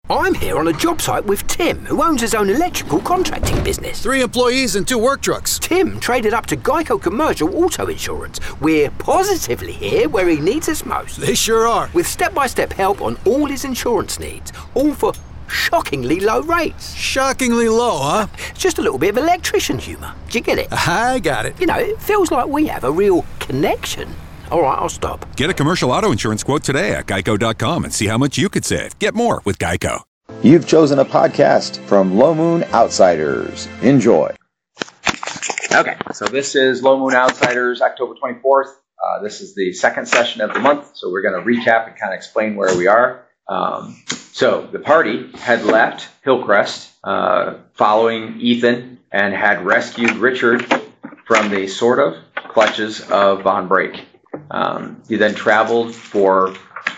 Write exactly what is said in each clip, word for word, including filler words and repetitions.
I'm here on a job site with Tim, who owns his own electrical contracting business. Three employees and two work trucks. Tim traded up to Geico Commercial Auto Insurance. We're positively here where he needs us most. They sure are. With step-by-step help on all his insurance needs, all for shockingly low rates. Shockingly low, huh? It's just a little bit of electrician humour. Do you get it? I got it. You know, it feels like we have a real connection. All right, I'll stop. Get a commercial auto insurance quote today at geico dot com and see how much you could save. Get more with Geico. You've chosen a podcast from Low Moon Outsiders. Enjoy. Okay, so this is Low Moon Outsiders, October twenty-fourth. Uh, this is the second session of the month, so we're going to recap and kind of explain where we are. Um, so the party had left Hillcrest uh, following Ethan and had rescued Richard from the sort of clutches of Von Brake. Um, you then traveled for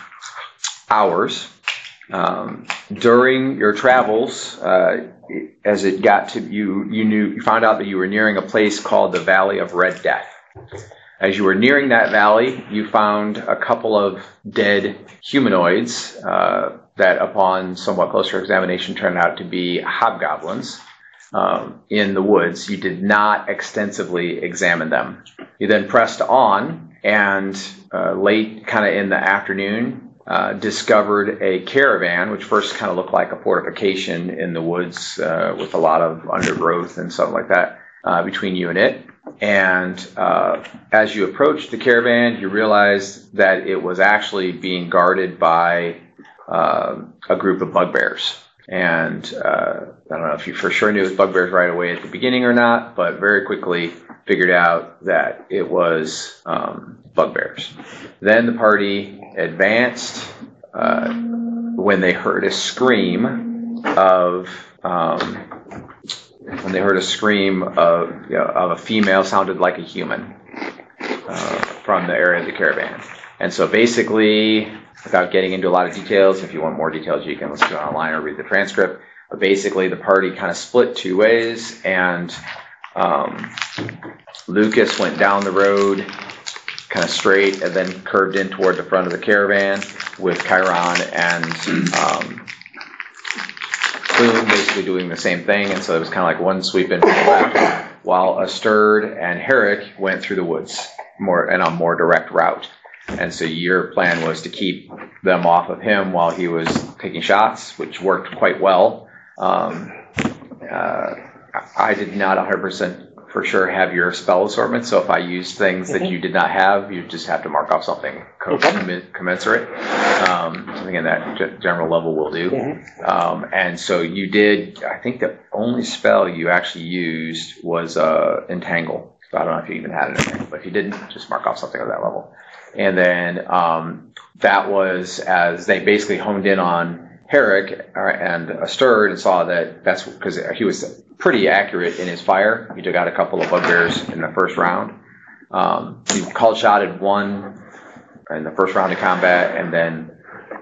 hours. Um, during your travels, uh, as it got to you, you knew you found out that you were nearing a place called the Valley of Red Death. As you were nearing that valley, you found a couple of dead humanoids uh, that, upon somewhat closer examination, turned out to be hobgoblins um, in the woods. You did not extensively examine them. You then pressed on. And uh, late kind of in the afternoon, uh, discovered a caravan, which first kind of looked like a fortification in the woods uh, with a lot of undergrowth and something like that uh, between you and it. And uh, as you approached the caravan, you realized that it was actually being guarded by uh, a group of bugbears. And uh, I don't know if you for sure knew it was bugbears right away at the beginning or not, but very quickly figured out that it was um, bugbears. Then the party advanced uh, when they heard a scream of um, when they heard a scream of you know, of a female, sounded like a human uh, from the area of the caravan. And so basically, without getting into a lot of details, if you want more details, you can listen to it online or read the transcript. But basically, the party kind of split two ways, and um, Lucas went down the road kind of straight and then curved in toward the front of the caravan with Chiron and um, Plume basically doing the same thing. And so it was kind of like one sweep in from the left, while Asterd and Herrick went through the woods more and on a more direct route. And so your plan was to keep them off of him while he was taking shots, which worked quite well. Um, uh, I did not one hundred percent for sure have your spell assortment, so if I used things that you did not have, you just have to mark off something co- commensurate. Um, something in that g- general level will do. Um, and so you did, I think the only spell you actually used was uh, Entangle. So I don't know if you even had anything, but if you didn't, just mark off something at that level. And then um, that was as they basically honed in on Herrick and Asterd and saw that that's because he was pretty accurate in his fire. He took out a couple of bugbears in the first round. Um, he called shotted one in the first round of combat, and then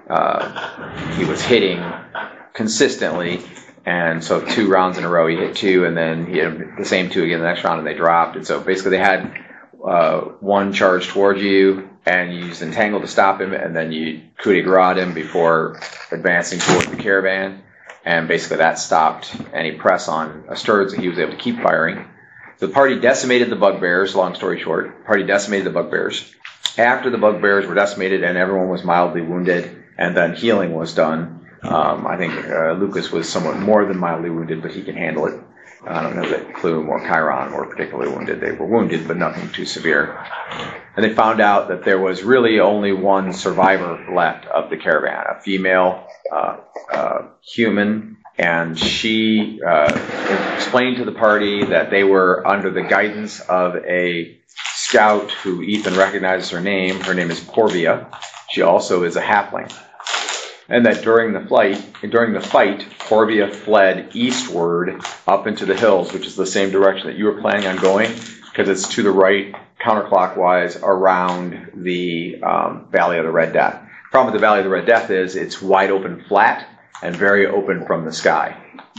uh, he was hitting consistently. And so two rounds in a row, he hit two, and then he hit the same two again the next round, and they dropped. And so basically they had uh, one charge towards you, and you used Entangle to stop him, and then you coup de grace him before advancing toward the caravan. And basically that stopped any press on Asterd, so he was able to keep firing. The party decimated the bugbears, long story short. The party decimated the bugbears. After the bugbears were decimated and everyone was mildly wounded, and then healing was done, um, I think uh, Lucas was somewhat more than mildly wounded, but he can handle it. I don't know that Plume or Chiron were particularly wounded. They were wounded, but nothing too severe. And they found out that there was really only one survivor left of the caravan, a female uh, uh, human, and she uh, explained to the party that they were under the guidance of a scout who Ethan recognizes her name. Her name is Corvia. She also is a halfling. And that during the flight, during the fight, Corvia fled eastward up into the hills, which is the same direction that you were planning on going, because it's to the right, counterclockwise, around the um, Valley of the Red Death. The problem with the Valley of the Red Death is it's wide open flat and very open from the sky.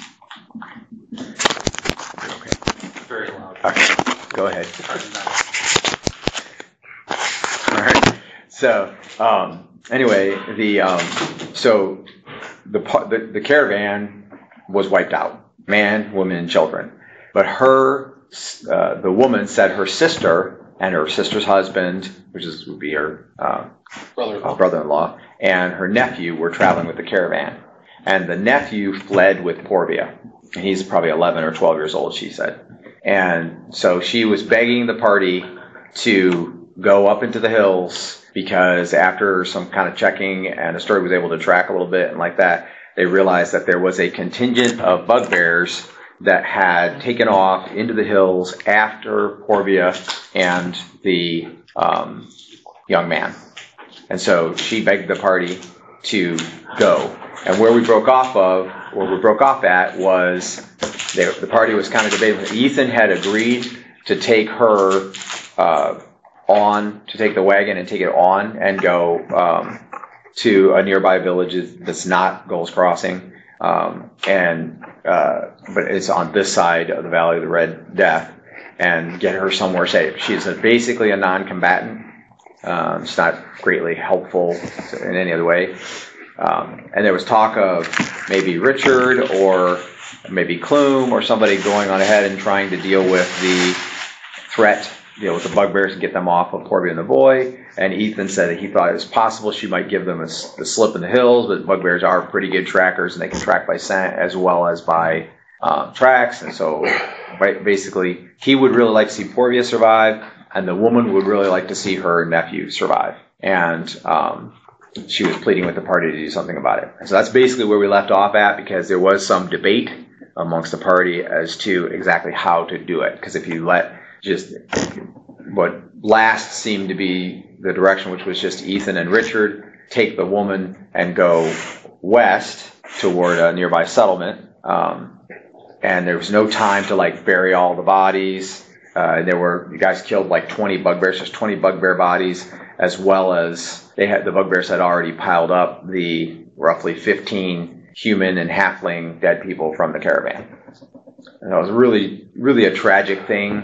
Okay. Very loud. Okay, go ahead. All right. So, um, anyway, the um, so the, the the caravan was wiped out, man, women, and children. But her, uh, the woman said her sister and her sister's husband, which is would be her uh, brother-in-law. uh, brother-in-law, and her nephew were traveling with the caravan. And the nephew fled with Porvia. And he's probably eleven or twelve years old, she said. And so she was begging the party to go up into the hills, because after some kind of checking and the story was able to track a little bit and like that, they realized that there was a contingent of bugbears that had taken off into the hills after Porvia and the um, young man. And so she begged the party to go. And where we broke off of, where we broke off at was they, the party was kind of debating. Ethan had agreed to take her uh, on, to take the wagon and take it on and go um, to a nearby village that's not Gull's Crossing, um, and uh, but it's on this side of the Valley of the Red Death, and get her somewhere safe. She's a, basically a non-combatant. Um, it's not greatly helpful in any other way. Um, and there was talk of maybe Richard or maybe Clume or somebody going on ahead and trying to deal with the threat, deal with the bugbears and get them off of Porvia and the boy. And Ethan said that he thought it was possible she might give them a, a slip in the hills, but bugbears are pretty good trackers and they can track by scent as well as by um, tracks. And so basically he would really like to see Porvia survive, and the woman would really like to see her nephew survive. And um, she was pleading with the party to do something about it. So that's basically where we left off at, because there was some debate amongst the party as to exactly how to do it. Because if you let just what last seemed to be the direction, which was just Ethan and Richard take the woman and go west toward a nearby settlement, um, and there was no time to like bury all the bodies. Uh, there were, you guys killed like twenty bugbears, there's twenty bugbear bodies, as well as they had, the bugbears had already piled up the roughly fifteen human and halfling dead people from the caravan. And it was really, really a tragic thing,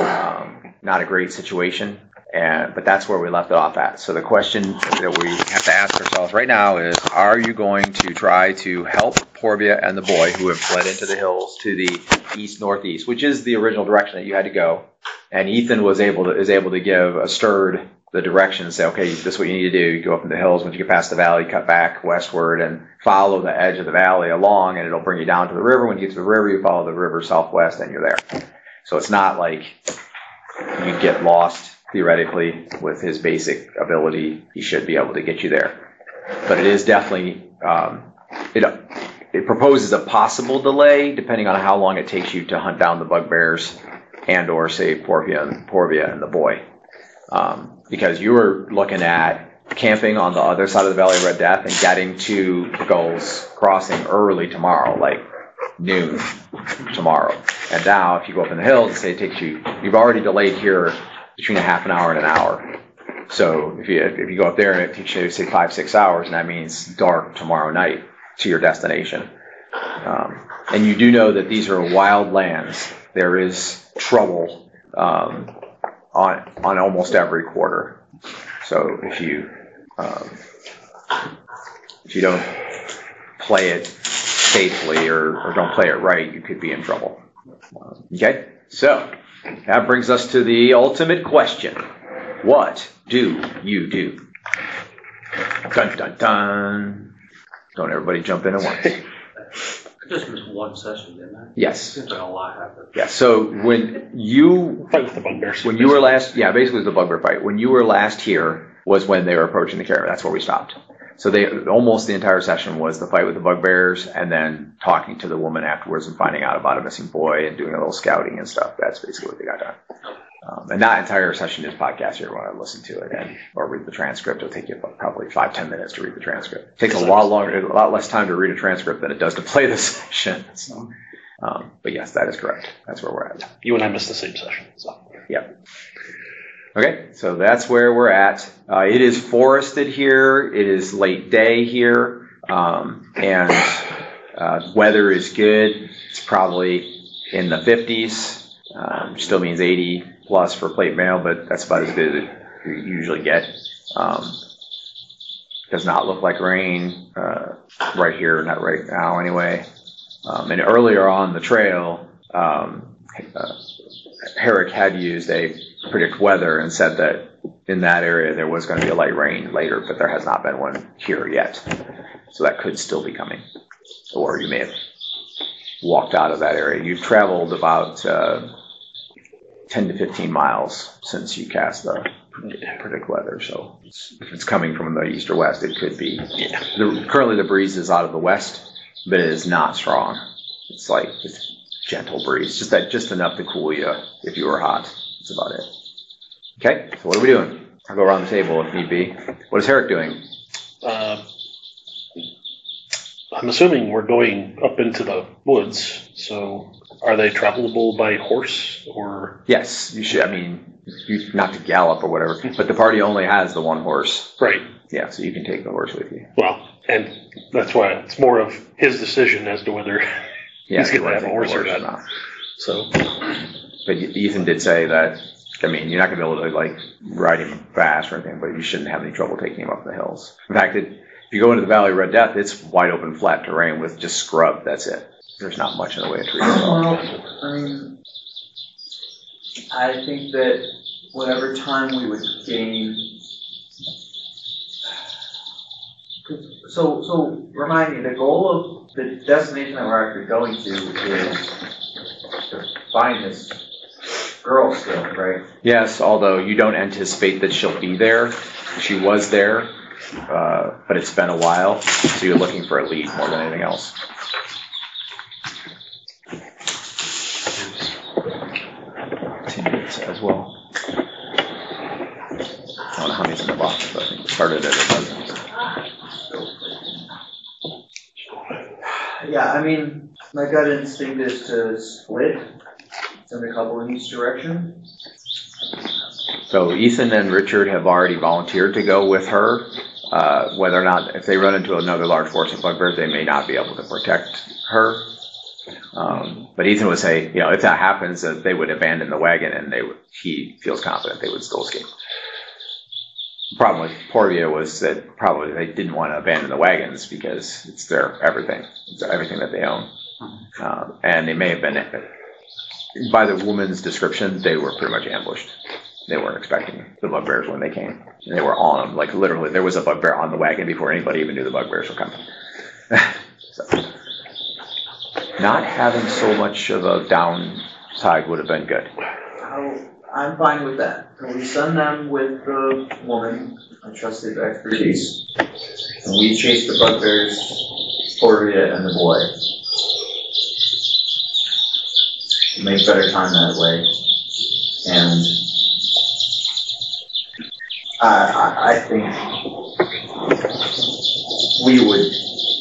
um, not a great situation, and but that's where we left it off at. So the question that we have to ask ourselves right now is, are you going to try to help Porvia and the boy who have fled into the hills to the east-northeast, which is the original direction that you had to go? And Ethan was able to is able to give a stirred the direction and say, okay, this is what you need to do. You go up in the hills. Once you get past the valley, cut back westward and follow the edge of the valley along, and it'll bring you down to the river. When you get to the river, you follow the river southwest, and you're there. So it's not like you get lost, theoretically, with his basic ability. He should be able to get you there. But it is definitely, um, it, it proposes a possible delay, depending on how long it takes you to hunt down the bugbears and or, say, Porvia and, Porvia and the boy. Um, because you were looking at camping on the other side of the Valley of Red Death and getting to Gull's Crossing early tomorrow, like noon tomorrow. And now, if you go up in the hills, say it takes you, you've already delayed here between a half an hour and an hour. So if you if you go up there and it takes you, say, five, six hours, and that means dark tomorrow night to your destination. Um, and you do know that these are wild lands. There is trouble um, on on almost every quarter. So if you um, if you don't play it safely or, or don't play it right, you could be in trouble. Okay, so that brings us to the ultimate question: what do you do? Dun dun dun! Don't everybody jump in at once. I just missed one session, didn't I? Yes. Seems like a lot happened. Yeah. So when you Fight with the bugbears. when you were last, yeah, basically it was the bugbear fight. When you were last here was when they were approaching the caravan. That's where we stopped. So they almost the entire session was the fight with the bugbears, and then talking to the woman afterwards and finding out about a missing boy and doing a little scouting and stuff. That's basically what they got done. Um, and that entire session is podcast. If you want to listen to it and or read the transcript, it'll take you probably five ten minutes to read the transcript. It takes a lot longer, a lot less time to read a transcript than it does to play the session. So, um, but yes, that is correct. That's where we're at. You and I missed the same session. So. Yep. Okay, so that's where we're at. Uh, it is forested here. It is late day here, um, and uh, weather is good. It's probably in the fifties. Um, still means eighty plus for plate mail, but that's about as good as you usually get. Um, does not look like rain uh, right here, not right now anyway. Um, and earlier on the trail, um, uh, Herrick had used a predict weather and said that in that area there was going to be a light rain later, but there has not been one here yet. So that could still be coming. Or you may have walked out of that area. You've traveled about uh, ten to fifteen miles since you cast the predict weather. So if it's coming from the east or west, it could be. Yeah. The, currently the breeze is out of the west, but it is not strong. It's like just gentle breeze, just that, just enough to cool you if you were hot. That's about it. Okay, so what are we doing? I'll go around the table if need be. What is Herrick doing? Uh, I'm assuming we're going up into the woods, so are they travelable by horse or? Yes, you should. I mean, you, not to gallop or whatever, but the party only has the one horse. Right. Yeah, so you can take the horse with you. Well, and that's why it's more of his decision as to whether yeah, he's going to have a horse or not. not. So, but Ethan did say that. I mean, you're not going to be able to like ride him fast or anything, but you shouldn't have any trouble taking him up the hills. In fact, it, if you go into the Valley of Red Death, it's wide open, flat terrain with just scrub. That's it. There's not much in the way of trees. Well, I mean, I think that whatever time we would gain. So, so remind me, the goal of the destination that we're actually going to is to find this girl still, right? Yes, although you don't anticipate that she'll be there. She was there, uh, but it's been a while, so you're looking for a lead more than anything else. Ten minutes as well. I don't know how many's in the box, but I think it started at a dozen. Yeah, I mean, my gut instinct is to split, send a couple in each direction. So Ethan and Richard have already volunteered to go with her. Uh, whether or not, if they run into another large force of bugbears, they may not be able to protect her. Um, but Ethan would say, you know, if that happens, that they would abandon the wagon, and they would, he feels confident they would still escape. The problem with Porvia was that probably they didn't want to abandon the wagons because it's their everything. It's everything that they own. Um, and they may have been, by the woman's description, they were pretty much ambushed. They weren't expecting the bugbears when they came. And they were on them. Like, literally, there was a bugbear on the wagon before anybody even knew the bugbears were coming. So, not having so much of a downside would have been good. I'll, I'm fine with that. Can we send them with the woman, I trusted expertise, and we chase the bugbears, Porvia, and the boy. Make better time that way. And I, I, I think we would,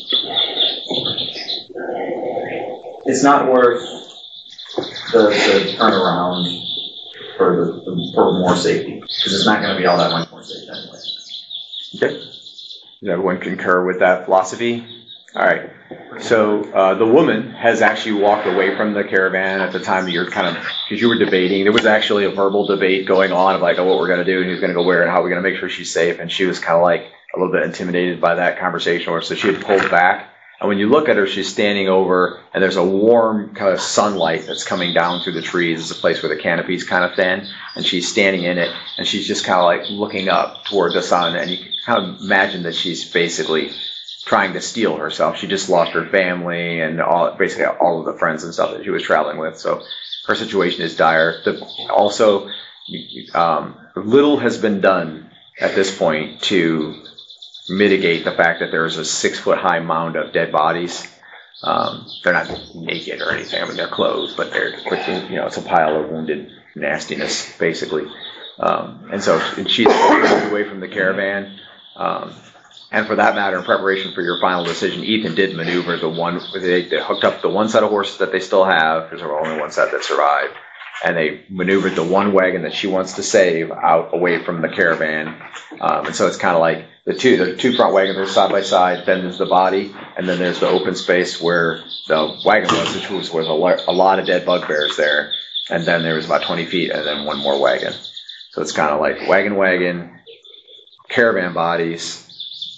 it's not worth the, the turnaround for the, the for more safety, because it's not going to be all that much more safe anyway. Okay. Does everyone concur with that philosophy? All right. So uh, the woman has actually walked away from the caravan at the time that you're kind of, because you were debating. There was actually a verbal debate going on of like, oh, what we're going to do and who's going to go where and how we're going to make sure she's safe. And she was kind of like a little bit intimidated by that conversation, or so she had pulled back. And when you look at her, she's standing over, and there's a warm kind of sunlight that's coming down through the trees. It's a place where the canopy's kind of thin, and she's standing in it, and she's just kind of like looking up toward the sun, and you can kind of imagine that she's basically trying to steel herself. She just lost her family and all, basically all of the friends and stuff that she was traveling with. So her situation is dire. The, also, um, little has been done at this point to mitigate the fact that there's a six-foot-high mound of dead bodies. Um, they're not naked or anything. I mean, they're clothed, but they're, you know, it's a pile of wounded nastiness, basically. Um, and so and she's moved away from the caravan. Um, and for that matter, in preparation for your final decision, Ethan did maneuver the one, they, they hooked up the one set of horses that they still have, because there were only one set that survived, and they maneuvered the one wagon that she wants to save out away from the caravan. Um, and so it's kind of like the two, the two front wagons are side by side, then there's the body, and then there's the open space where the wagon was, which was, was a, a lot of dead bugbears there, and then there was about twenty feet, and then one more wagon. So it's kind of like wagon, wagon, caravan bodies,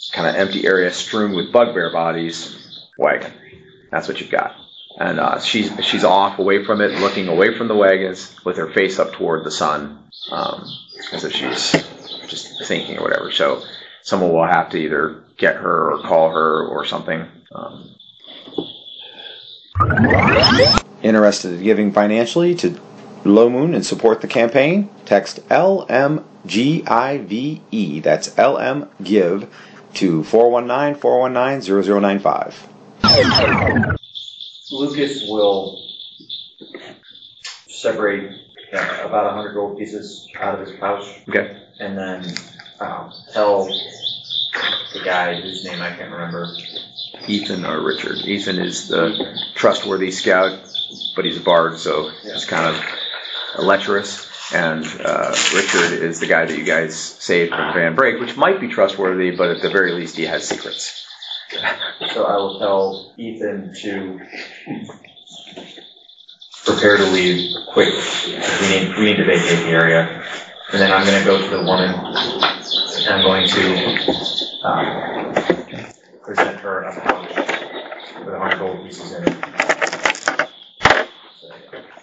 kind of empty area strewn with bugbear bodies wagon. That's what you've got. And uh, she's she's off away from it, looking away from the wagons with her face up toward the sun, um, as if she's just thinking or whatever. So someone will have to either get her or call her or something. Um, Interested in giving financially to Low Moon and support the campaign? Text L M G I V E, that's L M Give, to four one nine, four one nine, zero zero nine five. Lucas will separate uh, about one hundred gold pieces out of his pouch. Okay. And then um, tell the guy whose name I can't remember. Ethan or Richard. Ethan is the trustworthy scout, but he's a bard, so he's kind of lecherous. And uh, Richard is the guy that you guys saved from Van Break, which might be trustworthy, but at the very least he has secrets. So I will tell Ethan to prepare to leave quick. We need, we need to vacate the area. And then I'm going to go to the woman, and I'm going to um, present her a pouch with one hundred gold pieces in it. So,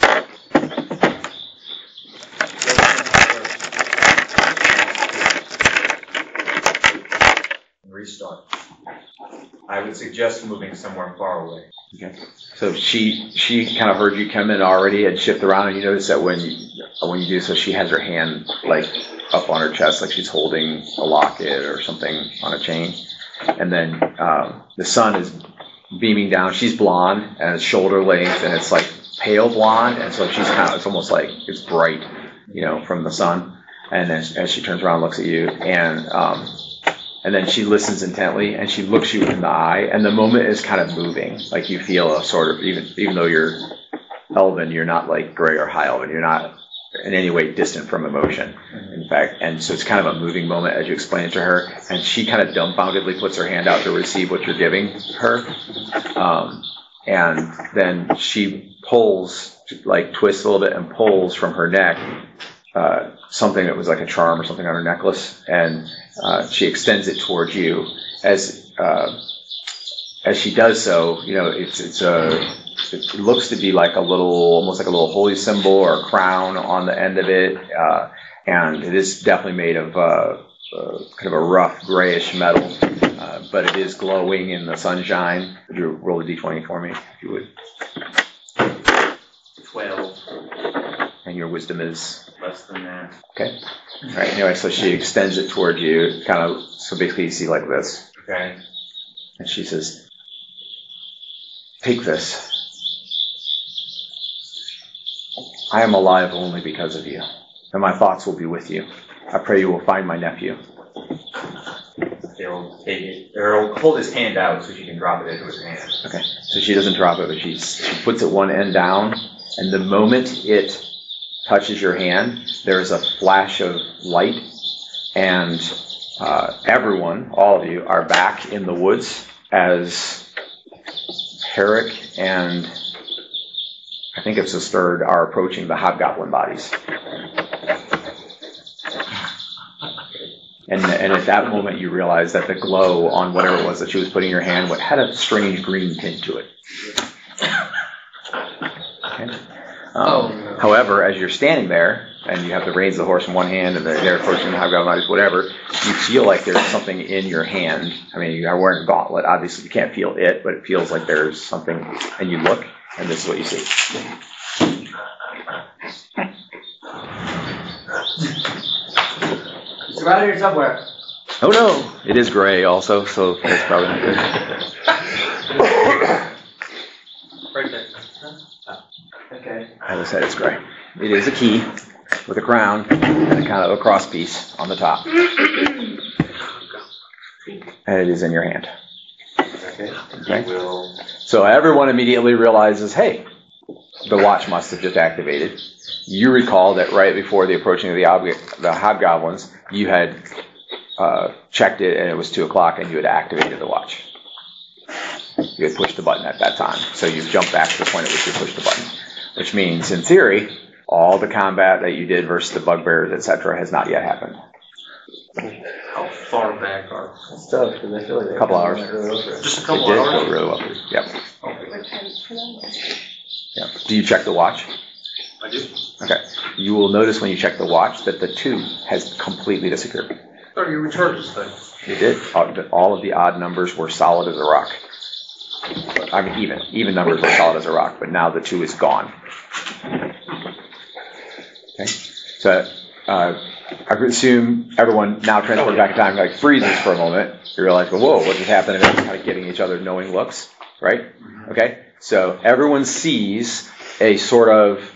yeah. Restart. I would suggest moving somewhere far away. Okay. So she she kind of heard you come in already and shift around, and you notice that when you when you do so, she has her hand like up on her chest, like she's holding a locket or something on a chain. And then um, the sun is beaming down. She's blonde and it's shoulder length, and it's like pale blonde, and so she's kind of, it's almost like it's bright, you know, from the sun. And then as she turns around and looks at you, and um, and then she listens intently, and she looks you in the eye, and the moment is kind of moving. Like you feel a sort of, even even though you're elven, you're not like gray or high elven. You're not in any way distant from emotion. In fact, and so it's kind of a moving moment as you explain it to her, and she kind of dumbfoundedly puts her hand out to receive what you're giving her. Um, and then she pulls, like twists a little bit and pulls from her neck uh, something that was like a charm or something on her necklace, and uh, she extends it towards you. As uh, as she does so, you know, it's it's a it looks to be like a little, almost like a little holy symbol or a crown on the end of it, uh, and it is definitely made of uh, uh, kind of a rough grayish metal, uh, but it is glowing in the sunshine. Would you roll a d twenty for me, if you would? twelve. And your wisdom is? Less than that. Okay. All right. Anyway, so she extends it toward you, kind of, so basically you see like this. Okay. And she says, "Take this. I am alive only because of you, and my thoughts will be with you. I pray you will find my nephew." He'll take it, or he'll hold his hand out so she can drop it into his hand. Okay. So she doesn't drop it, but she, she puts it one end down, and the moment it touches your hand, there's a flash of light, and uh, everyone, all of you, are back in the woods as Herrick and I think it's the third are approaching the hobgoblin bodies. And, and at that moment you realize that the glow on whatever it was that she was putting in your hand had a strange green tint to it. Okay. Um, however, as you're standing there, and you have the reins of the horse in one hand, and they're, they're approaching the hobgoblin bodies, whatever, you feel like there's something in your hand. I mean, you are wearing a gauntlet. Obviously, you can't feel it, but it feels like there's something. And you look, and this is what you see. It's around here somewhere. Oh no, it is gray also, so that's probably not good. Right there. Okay. As I said, it's gray. It is a key with a crown and a kind of a cross piece on the top. And it is in your hand. Okay. Okay. You will. So everyone immediately realizes, hey, the watch must have just activated. You recall that right before the approaching of the, ob- the hobgoblins, you had uh, checked it and it was two o'clock and you had activated the watch. You had pushed the button at that time. So you've jumped back to the point at which you pushed the button. Which means, in theory, all the combat that you did versus the bugbears, et cetera, has not yet happened. How far back are It's tough because I feel like A couple hours. just a It couple did hours? go really well. Yep. Yep. Do you check the watch? I do. Okay. You will notice when you check the watch that the two has completely disappeared. I thought you recharged this thing. It did. All all of the odd numbers were solid as a rock. I mean, even. Even numbers were solid as a rock, but now the two is gone. Okay. So, uh, I would assume everyone now transported back in time like freezes for a moment. You realize, well, whoa, what just happened? And everyone's kind of giving each other knowing looks, right? Okay. So everyone sees a sort of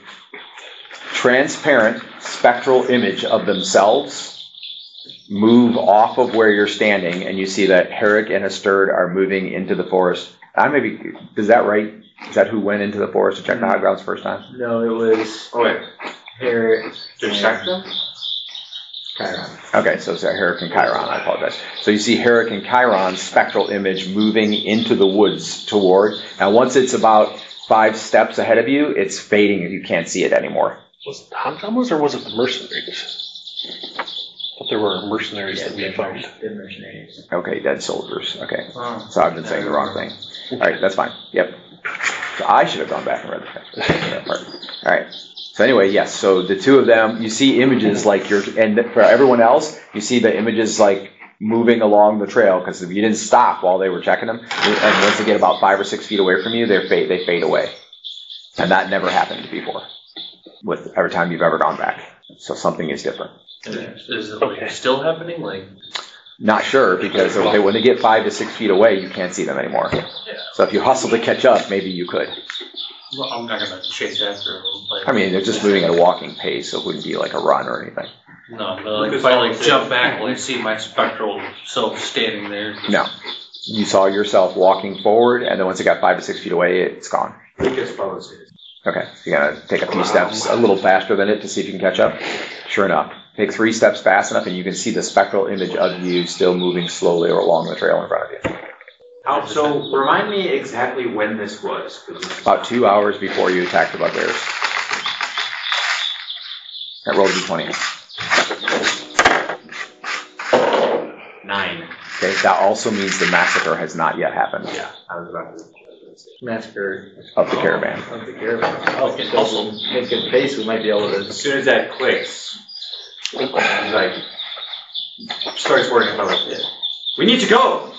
transparent spectral image of themselves move off of where you're standing, and you see that Herrick and Asterd are moving into the forest. I maybe is that right? Is that who went into the forest to check the high grounds first time? No, it was Oh, wait. Herrick. To check them? Chiron. Okay, so it's Herrick and Chiron. I apologize. So you see Herrick and Chiron's spectral image moving into the woods toward. Now, once it's about five steps ahead of you, it's fading and you can't see it anymore. Was it the Hamdamos or was it the mercenaries? I thought there were mercenaries Yeah, that we dead found. merc- dead mercenaries. Okay, dead soldiers. Okay. Oh. So I've been saying the wrong thing. All right, that's fine. Yep. So I should have gone back and read that part. All right. So anyway, yes. So the two of them, you see images like you're, and for everyone else, you see the images like moving along the trail because if you didn't stop while they were checking them, and once they get about five or six feet away from you, they fade, they fade away, and that never happened before with every time you've ever gone back. So something is different. Is it like Okay. still happening? Like, Not sure because okay, when they get five to six feet away, you can't see them anymore. yeah. So if you hustle to catch up, maybe you could. Well, I'm not gonna chase after them. Like, I mean, they're just moving at a walking pace, so it wouldn't be like a run or anything. no, but like if I like jump back, will I see my spectral self standing there? No. You saw yourself walking forward, and then once it got five to six feet away, it's gone. Lucas follows it. Okay, so you gotta take a few steps a little faster than it to see if you can catch up. Sure enough, take three steps fast enough, and you can see the spectral image of you still moving slowly along the trail in front of you. How, so remind me exactly when this was. 'Cause it's- About two hours before you attacked the bugbears. That rolled a d twenty. Nine. Okay, that also means the massacre has not yet happened Yeah, I was about to. Massacre of the caravan. of the caravan. Oh, so also make good pace, we might be able As to. soon as that clicks, he's like, starts working about like this. We need to go!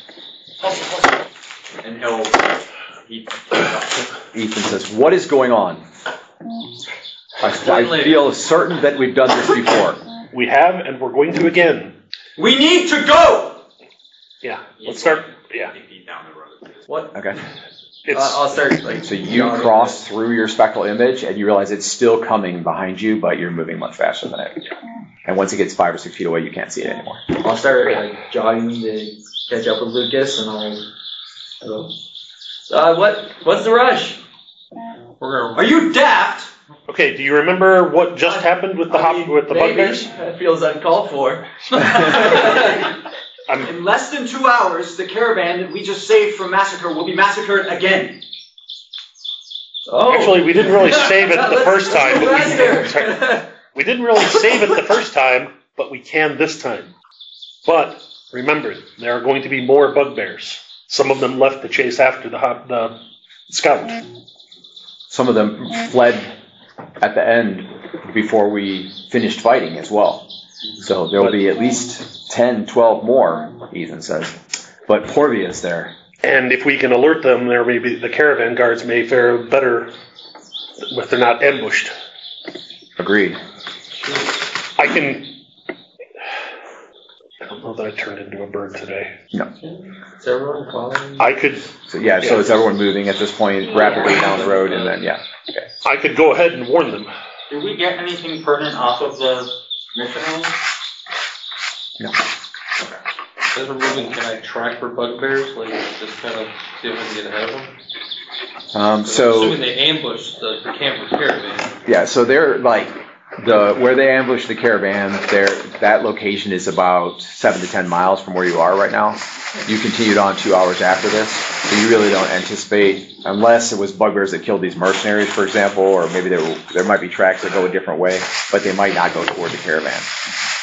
And he'll, he, Ethan says, "What is going on? I, I feel certain that we've done this before." We have, and we're going to again. we need to go! Yeah, let's start. Yeah, Feet down the road. What? Okay. it's Uh, I'll start like. So you cross through your spectral image, and you realize it's still coming behind you, but you're moving much faster than it. And once it gets five or six feet away, you can't see it anymore. I'll start like jogging to catch up with Lucas, and I'll. I'll uh, what? What's the rush? We're gonna. Are you daft? okay. Do you remember what just happened with the I hop mean, with the maybe. bugbears? That feels uncalled for. I'm, In less than two hours, the caravan that we just saved from massacre will be massacred again. Oh. Actually, we didn't really save it the Let's- first let's time. go But we, faster. we didn't really save it the first time, but we can this time. But remember, there are going to be more bugbears. Some of them left to chase after the hop, the scout. Some of them fled at the end before we finished fighting as well. So there will be at least ten, twelve more, Ethan says. But Porvia's there. And if we can alert them, there may be the caravan guards may fare better if they're not ambushed. Agreed. I can. I don't know that I turned into a bird today. No. Is everyone following? I could. So yeah, so is everyone moving at this point rapidly down the road, and then yeah. Okay. I could go ahead and warn them. Did we get anything pertinent off of the mission? No. As we're moving, can I track for bugbears? Like, just kind of see if I can get ahead of them? Um, so Assuming they ambush the, the camper caravan. yeah, so they're like the where they ambushed the caravan. There, that location is about seven to ten miles from where you are right now. You continued on two hours after this, so you really don't anticipate, unless it was bugbears that killed these mercenaries, for example, or maybe there there might be tracks that go a different way, but they might not go toward the caravan.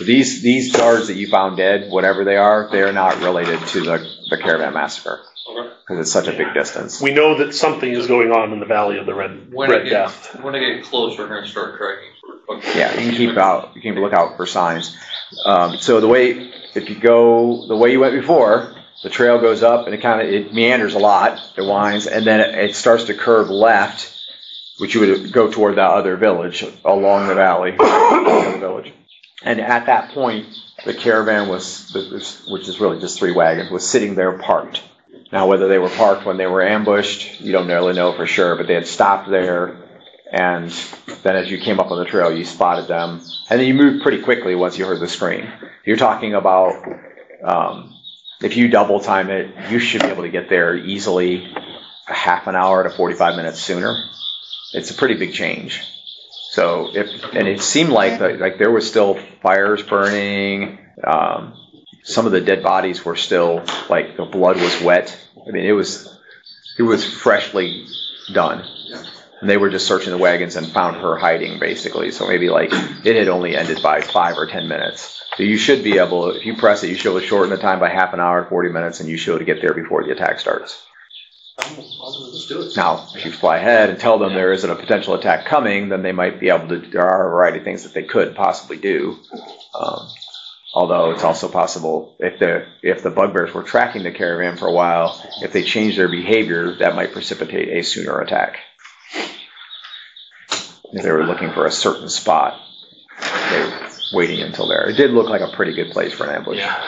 So these these guards that you found dead, whatever they are, they are not related to the, the Caravan Massacre. Because it's such a big distance. We know that something is going on in the Valley of the Red, When Red I get, Death. when I get close, we're going to start tracking. For Yeah, you can keep out. You can look out for signs. Um, so the way, if you go the way you went before, the trail goes up and it kind of it meanders a lot. It winds, and then it, it starts to curve left, which you would go toward that other village along the valley, the village. And at that point, the caravan was, which is really just three wagons, was sitting there parked. Now, whether they were parked when they were ambushed, you don't really know for sure, but they had stopped there, and then as you came up on the trail, you spotted them, and then you moved pretty quickly once you heard the scream. You're talking about, um, if you double time it, you should be able to get there easily a half an hour to forty-five minutes sooner. It's a pretty big change. So, if and it seemed like the, like there was still fires burning. Um, some of the dead bodies were still like the blood was wet. I mean, it was it was freshly done. And they were just searching the wagons and found her hiding, basically. So maybe like it had only ended by five or ten minutes. So you should be able, if you press it, you should be able to shorten the time by half an hour, forty minutes, and you should be able to get there before the attack starts. Let's do it. Now, if you fly ahead and tell them there isn't a potential attack coming, then they might be able to, there are a variety of things that they could possibly do. Um, although it's also possible, if the if the bugbears were tracking the caravan for a while, if they change their behavior, that might precipitate a sooner attack. If they were looking for a certain spot, they were waiting until there. It did look like a pretty good place for an ambush. Yeah.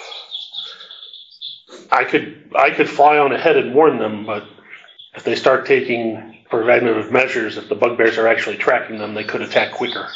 I could I could fly on ahead and warn them, but if they start taking preventative measures, if the bugbears are actually tracking them, they could attack quicker.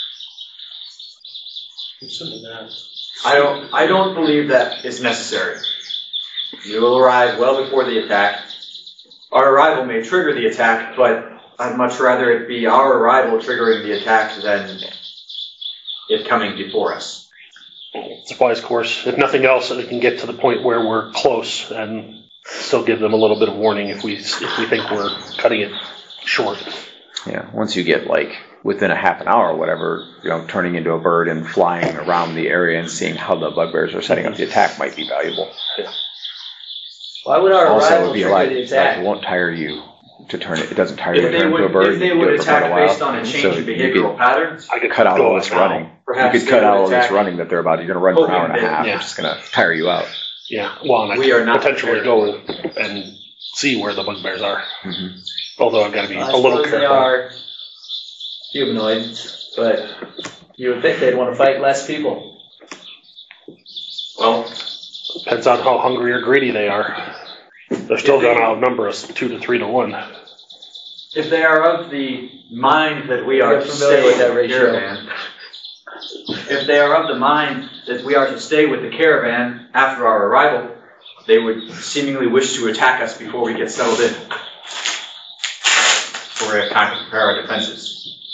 I don't. I don't believe that is necessary. You will arrive well before the attack. Our arrival may trigger the attack, but I'd much rather it be our arrival triggering the attack than it coming before us. It's a wise course. If nothing else, it can get to the point where we're close and still give them a little bit of warning if we if we think we're cutting it short. Yeah, once you get like within a half an hour or whatever, you know, turning into a bird and flying around the area and seeing how the bugbears are setting up the attack might be valuable. Yeah. Why would our Also, arrival it'd be trigger like, the like attack? it won't tire you to turn it. It doesn't tire If you to they turn would, into a bird. if they You do would it for quite attack a while. based on a change So in you behavioral could patterns, I could cut out go all this now. running. You Perhaps could they cut would out all this attack running that they're about. You're going to run for an hour and a hoping half. that- It's just going to tire you out. Yeah, well, and I We are could not potentially prepared. go and see where the bugbears are. Mm-hmm. Although I've got to be I a little suppose they careful. are humanoids, but you would think they'd want to fight less people. well, Depends on how hungry or greedy they are. They're still going to outnumber us two to three to one. if they are of the mind that we are You're to familiar stay with that the ratio. caravan, if they are of the mind that we are to stay with the caravan after our arrival, they would seemingly wish to attack us before we get settled in. So we have time to prepare our defenses.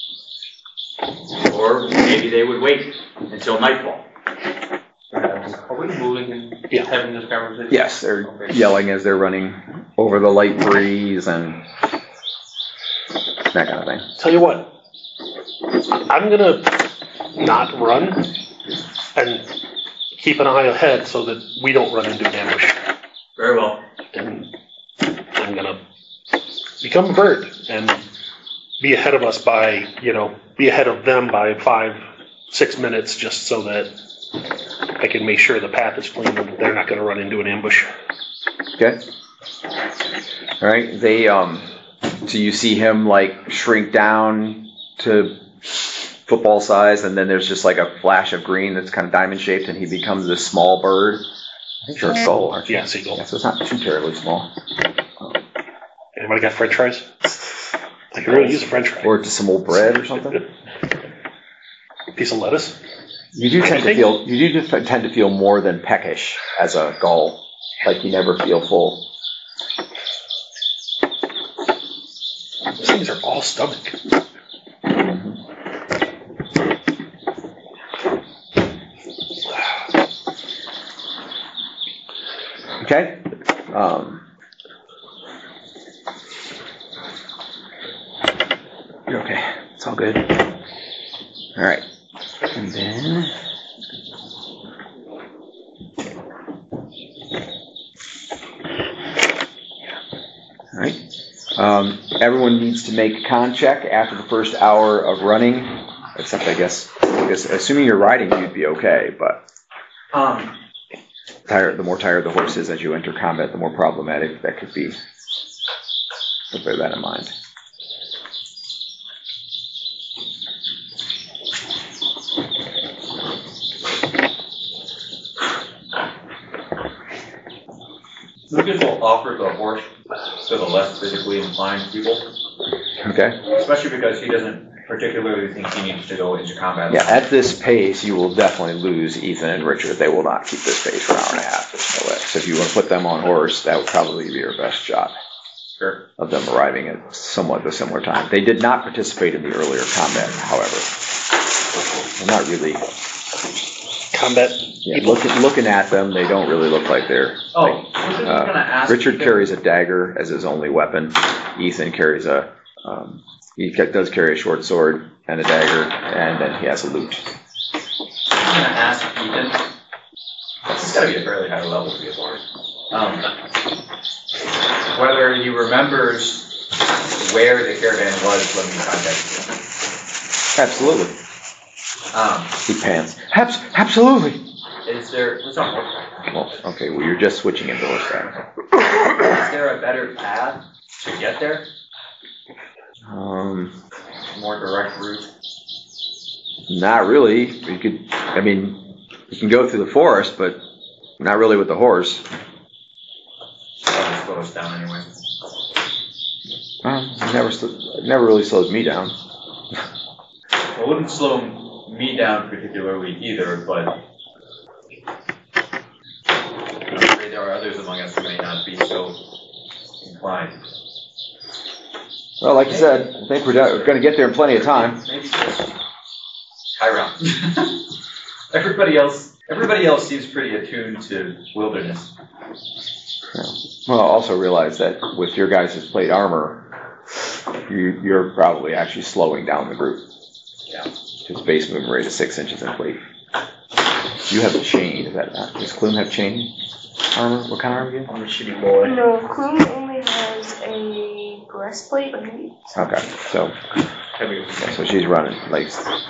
Or maybe they would wait until nightfall. Are we moving and Yeah. having this conversation? Yes, they're Okay. yelling as they're running over the light breeze and that kind of thing. Tell you what, I'm gonna not run and keep an eye ahead so that we don't run into an ambush. Very well. And I'm gonna become a bird and be ahead of us by, you know, be ahead of them by five, six minutes, just so that I can make sure the path is clean and that they're not gonna run into an ambush. Okay. All right. They um. So you see him like shrink down to football size, and then there's just like a flash of green that's kind of diamond shaped, and he becomes this small bird. I think you're a skull, aren't you? Yeah, seagull. Yeah, so it's not too terribly small. Anybody got French fries? I could really use a French fry. Or just some old bread or something. Piece of lettuce. You do tend to feel you do just tend to feel more than peckish as a gull. Like you never feel full. These things are all stomach. Okay. Um, you're okay. It's all good. All right. And then point. Um, everyone needs to make a con check after the first hour of running, except I guess, I guess assuming you're riding, you'd be okay, but Um, tired, the more tired the horse is as you enter combat, the more problematic that could be. So bear that in mind. Lucas will offer the horse to the less physically inclined people. Okay. Especially because he doesn't particularly think he needs to go into combat. Yeah, at this pace, you will definitely lose Ethan and Richard. They will not keep this pace for an hour and a half. There's no way. So if you want to put them on horse, that would probably be your best shot. Sure. Of them arriving at somewhat a similar time. They did not participate in the earlier combat, however. They're not really. Combat. Yeah, looking, looking at them, they don't really look like they're. Oh, like, I was just uh, gonna ask Richard if- carries a dagger as his only weapon. Ethan carries a. Um, he ca- does carry a short sword and a dagger, and then he has a lute. I'm gonna ask Ethan. This has got to be a fairly high level to be a horse. Um, whether he remembers where the caravan was when we contacted him. Absolutely. Um, He pants. Abs- absolutely. is there? What's on horseback? Well, okay. Well, you're just switching into horseback. Is there a better path to get there? Um, More direct route. not really. You could. I mean, you can go through the forest, but not really with the horse. That'll just slow us down anyway. Well, it never, sl- it never really slows me down. It wouldn't slow me down particularly either, but I'm afraid there are others among us who may not be so inclined. Well, like you said, I think we're, we're going to get there in plenty of time. Maybe just Chiron. everybody else, everybody else seems pretty attuned to wilderness. Yeah. Well, also realize that with your guys' plate armor, you, you're probably actually slowing down the group. Yeah. His base movement rate is six inches in plate. You have a chain. Is that not, does Clume have chain armor? What kind of armor do you have? I'm a shitty boy. No, Clume only has a breastplate underneath. Okay, so yeah, so she's running like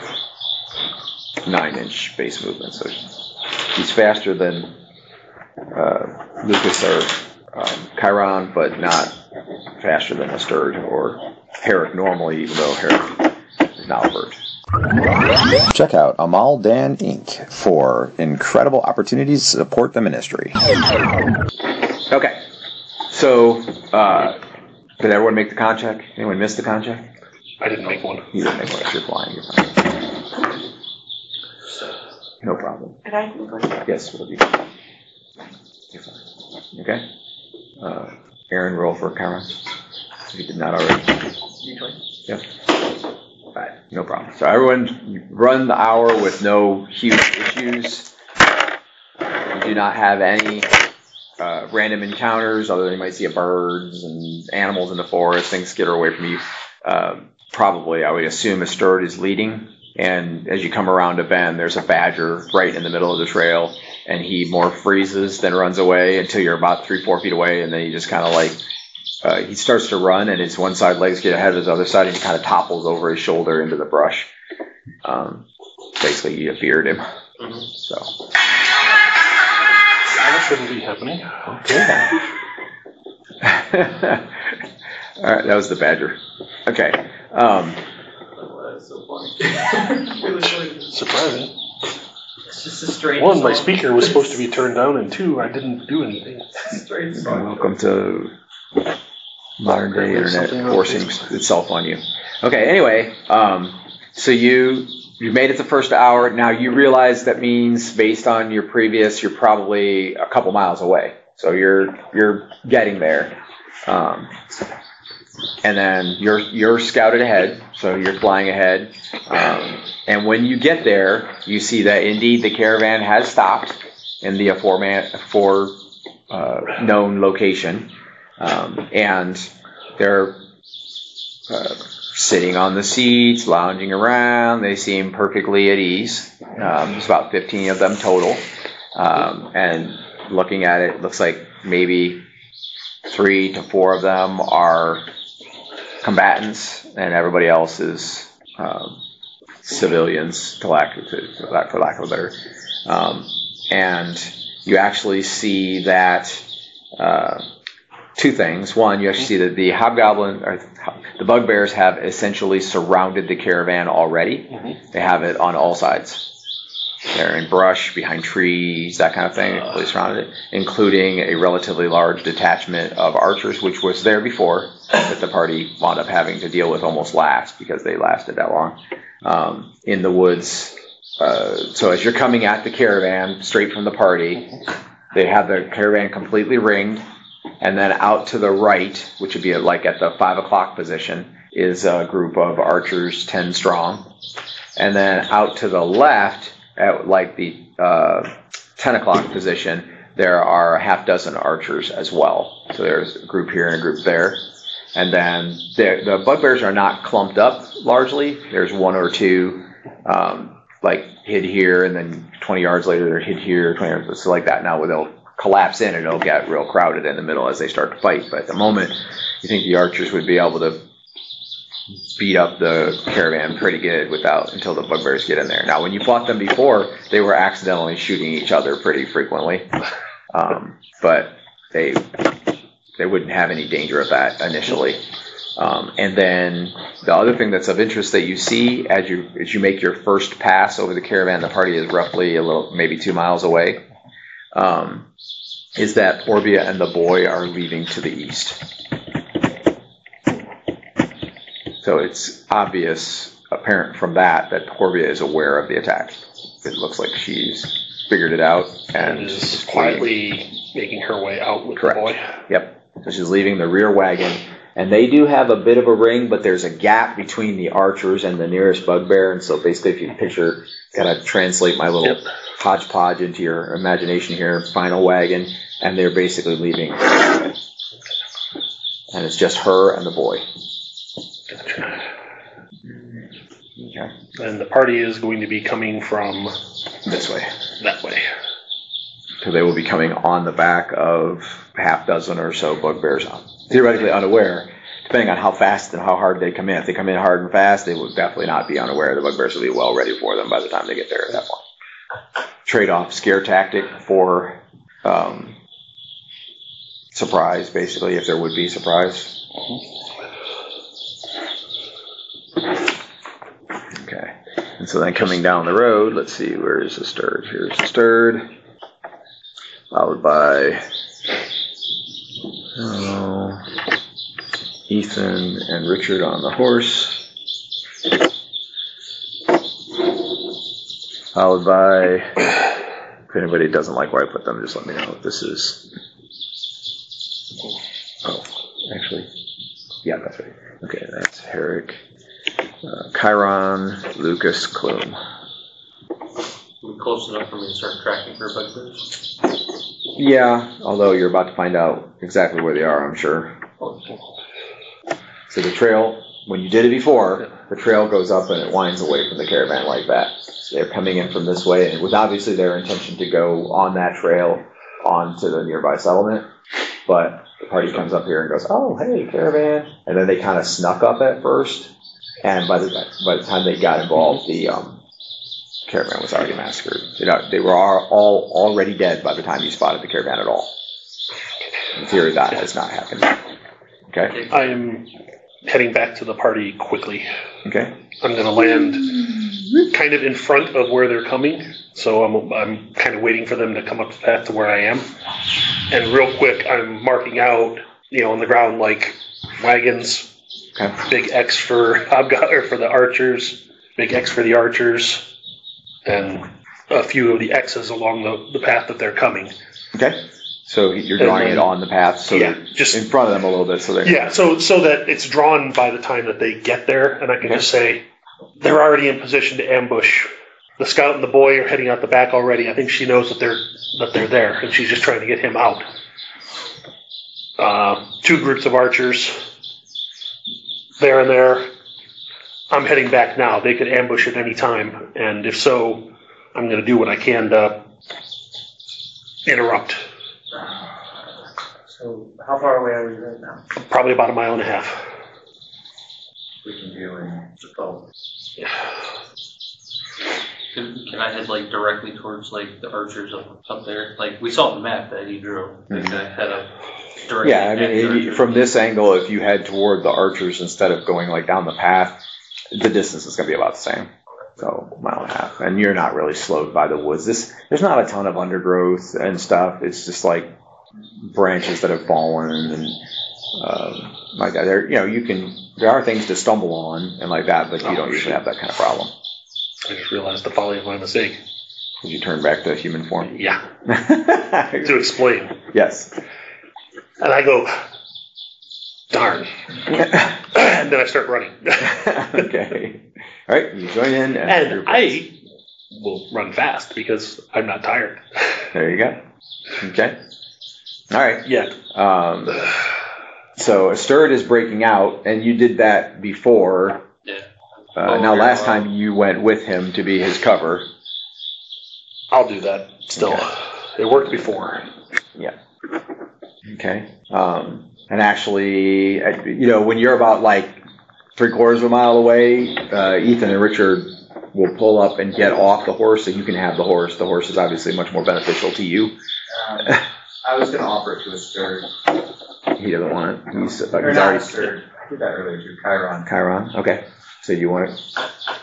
nine inch base movement. So she's faster than uh, Lucas or um, Chiron, but not faster than a Sturd or Herrick normally, even though Herrick is now a bird. Check out Amal Dan Incorporated for incredible opportunities to support the ministry. Okay, so uh, did everyone make the con check? Anyone miss the con check? I didn't make one. You didn't make one. If you're flying, you're fine. No problem. And I can go there. Yes, we'll be fine. You're fine. Okay. Uh, Aaron, roll for Chiron. If you did not already. You twenty. Yep. All right, no problem. So everyone run the hour with no huge issues. You do not have any uh, random encounters, other than you might see birds and animals in the forest, things skitter away from you. Uh, probably, I would assume a Sturd is leading, and as you come around a bend, there's a badger right in the middle of the trail, and he more freezes than runs away until you're about three, four feet away, and then he just kind of like, uh, he starts to run, and his one side legs get ahead of his other side, and he kind of topples over his shoulder into the brush. Um, basically, you feared him. Mm-hmm. So. That shouldn't be happening. Okay. All right, that was the badger. Okay. Um, Oh, that's so funny. Surprising. It's just a strange One, my song. speaker was supposed to be turned down, and two, I didn't do anything. Strange song. welcome to modern day internet Something else. forcing itself on you. Okay. Anyway, um, so you you made it the first hour. Now you realize that means, based on your previous, you're probably a couple miles away. So you're you're getting there. Um, and then you're you're scouted ahead, so you're flying ahead. Um, and when you get there, you see that indeed the caravan has stopped in the aforeman- afore uh, known location, um, and they're uh, sitting on the seats, lounging around. They seem perfectly at ease. Um, there's about fifteen of them total, um, and looking at it, it looks like maybe three to four of them are combatants, and everybody else is um, civilians, to lack, to, for lack of a better. Um, and you actually see that uh, two things. One, you actually see that the hobgoblin, or the bugbears, have essentially surrounded the caravan already. Mm-hmm. They have it on all sides. They're in brush, behind trees, that kind of thing. They surrounded it, including a relatively large detachment of archers, which was there before, that the party wound up having to deal with almost last because they lasted that long. Um, in the woods. Uh, so as you're coming at the caravan straight from the party, they have the caravan completely ringed, and then out to the right, which would be like at the five o'clock position, is a group of archers, ten strong. And then out to the left, at like the uh, ten o'clock position, there are a half dozen archers as well. So there's a group here and a group there. And then the bugbears are not clumped up largely. There's one or two um, like hid here, and then twenty yards later they're hid here, twenty yards, so like that now, where they'll collapse in and it'll get real crowded in the middle as they start to fight. But at the moment, you think the archers would be able to beat up the caravan pretty good without until the bugbears get in there. Now, when you fought them before, they were accidentally shooting each other pretty frequently, um, but they they wouldn't have any danger of that initially. Um, and then the other thing that's of interest that you see as you as you make your first pass over the caravan, the party is roughly a little, maybe two miles away, um, is that Orbia and the boy are leaving to the east. So it's obvious, apparent from that, that Orbia is aware of the attack. It looks like she's figured it out and, and is quietly leaving. Making her way out with Correct. The boy. Yep. So she's leaving the rear wagon, and they do have a bit of a ring, but there's a gap between the archers and the nearest bugbear. And so basically, if you picture, gotta translate my little yep. hodgepodge into your imagination here, final wagon, and they're basically leaving. And it's just her and the boy. Gotcha. Okay. And the party is going to be coming from this way. That way. So they will be coming on the back of a half dozen or so bugbears, theoretically unaware, depending on how fast and how hard they come in. If they come in hard and fast, they will definitely not be unaware. The bugbears will be well ready for them by the time they get there at that point. Trade-off scare tactic for um, surprise, basically, if there would be surprise. Okay. And so then coming down the road, let's see, where is the stirred? Here's the stirred. Followed by oh, Ethan and Richard on the horse. Followed by, if anybody doesn't like where I put them, just let me know. This is, oh, actually, yeah, that's right. Okay, that's Herrick, uh, Chiron, Lucas, Clume. We're close enough for me to start tracking for bugbears. Yeah, although you're about to find out exactly where they are, I'm sure. So the trail, when you did it before, the trail goes up and it winds away from the caravan like that. So they're coming in from this way, and it was obviously their intention to go on that trail on to the nearby settlement. But the party comes up here and goes, oh, hey, caravan. And then they kind of snuck up at first, and by the, by the time they got involved, the um, caravan was already massacred. You know, they were all, all already dead by the time you spotted the caravan at all. In theory, that has not happened. Okay. I am heading back to the party quickly. Okay. I'm going to land kind of in front of where they're coming, so I'm I'm kind of waiting for them to come up the path to where I am. And real quick, I'm marking out, you know, on the ground like wagons, okay. Big X for hobgo- or for the archers, big X for the archers. And a few of the X's along the, the path that they're coming. Okay. So you're drawing then, it on the path, so yeah, just in front of them a little bit, so they yeah, so so that it's drawn by the time that they get there, and I can okay. just say they're already in position to ambush. The scout and the boy are heading out the back already. I think she knows that they're that they're there, and she's just trying to get him out. Uh, two groups of archers, there and there. I'm heading back now. They could ambush at any time, and if so, I'm going to do what I can to interrupt. So how far away are we right now? Probably about a mile and a half. We can do in twelve. Yeah. Can, can I head like directly towards like the archers up, up there? Like we saw the map that he drew. Like, can I head up directly? Yeah, I mean, at the if you- archers? from this angle, if you head toward the archers instead of going like down the path, the distance is going to be about the same. So mile and a half, and you're not really slowed by the woods. This there's not a ton of undergrowth and stuff. It's just like branches that have fallen and um, like that. There, you know, you can there are things to stumble on and like that, but you don't usually have that kind of problem. I just realized the folly of my mistake. Did you turn back to human form? Yeah. To explain. Yes. And I go, darn. And then I start running. Okay. All right, you join in. And, And I will run fast because I'm not tired. There you go. Okay. All right. Yeah. Um, so a stirred is breaking out, and you did that before. Yeah. Uh, now, last time you went with him to be his cover. I'll do that still. Okay. It worked before. Yeah. Okay. Um, and actually, uh, you know, when you're about like three quarters of a mile away, uh, Ethan and Richard will pull up and get off the horse, so you can have the horse. The horse is obviously much more beneficial to you. Um, I was going to offer it to a stirred. He doesn't want it. He's, uh, Or he's not already a stirred. I did that earlier too. Chiron. Chiron. Okay. So you want it.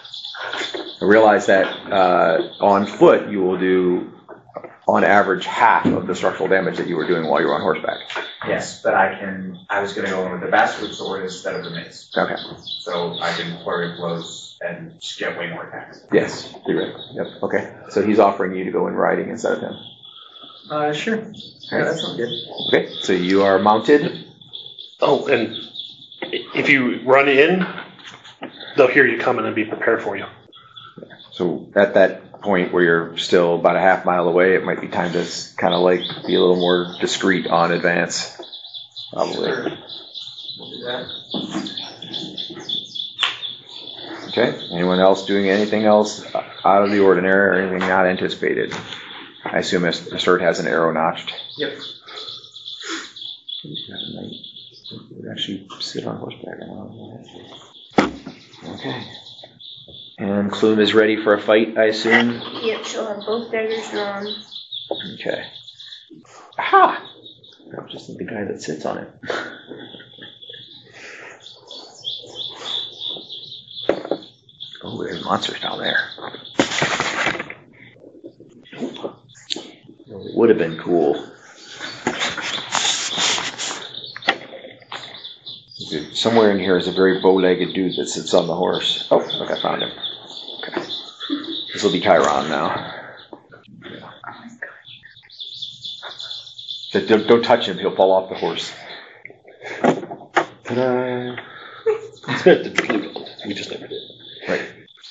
I realize that uh, on foot you will do, on average, half of the structural damage that you were doing while you were on horseback. Yes, but I can. I was going to go in with the bastard sword instead of the mace. Okay. So I can flurry blows and just get way more attacks. Yes. You're right. Yep. Okay. So he's offering you to go in riding instead of him. Uh, sure. Yeah, that sounds good. Okay. So you are mounted. Oh, and if you run in, they'll hear you coming and be prepared for you. So at that point where you're still about a half mile away, it might be time to kind of like be a little more discreet on advance. Probably. Sure. We'll do that. Okay. Anyone else doing anything else out of the ordinary or anything not anticipated? I assume a Sturt has an arrow notched. Yep. Would actually sit on horseback. Okay. And Clume is ready for a fight, I assume? Yep, she'll have both daggers drawn. Okay. Aha! I'm just the guy that sits on it. Oh, there's monsters down there. It would have been cool. Somewhere in here is a very bow-legged dude that sits on the horse. Oh, look, I found him. Okay. This will be Chiron now. So don't, don't touch him, he'll fall off the horse. Ta-da! It's meant to be. We just never did. Right.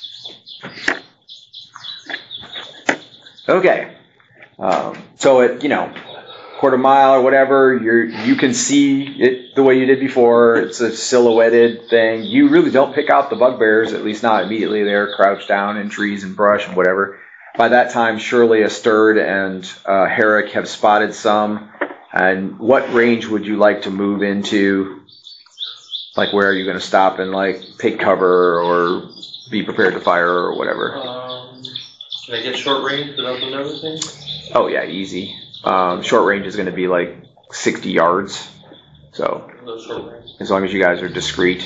Okay. Um, so at, you know, quarter mile or whatever, you're, you can see it the way you did before. It's a silhouetted thing. You really don't pick out the bugbears, at least not immediately. They're crouched down in trees and brush and whatever. By that time, surely a Sturd and uh, Herrick have spotted some. And what range would you like to move into? Like, where are you going to stop and, like, take cover or be prepared to fire or whatever? Um, can I get short range without the noticing? Oh, yeah, easy. Um, short range is going to be like sixty yards. So, No short range. as long as you guys are discreet.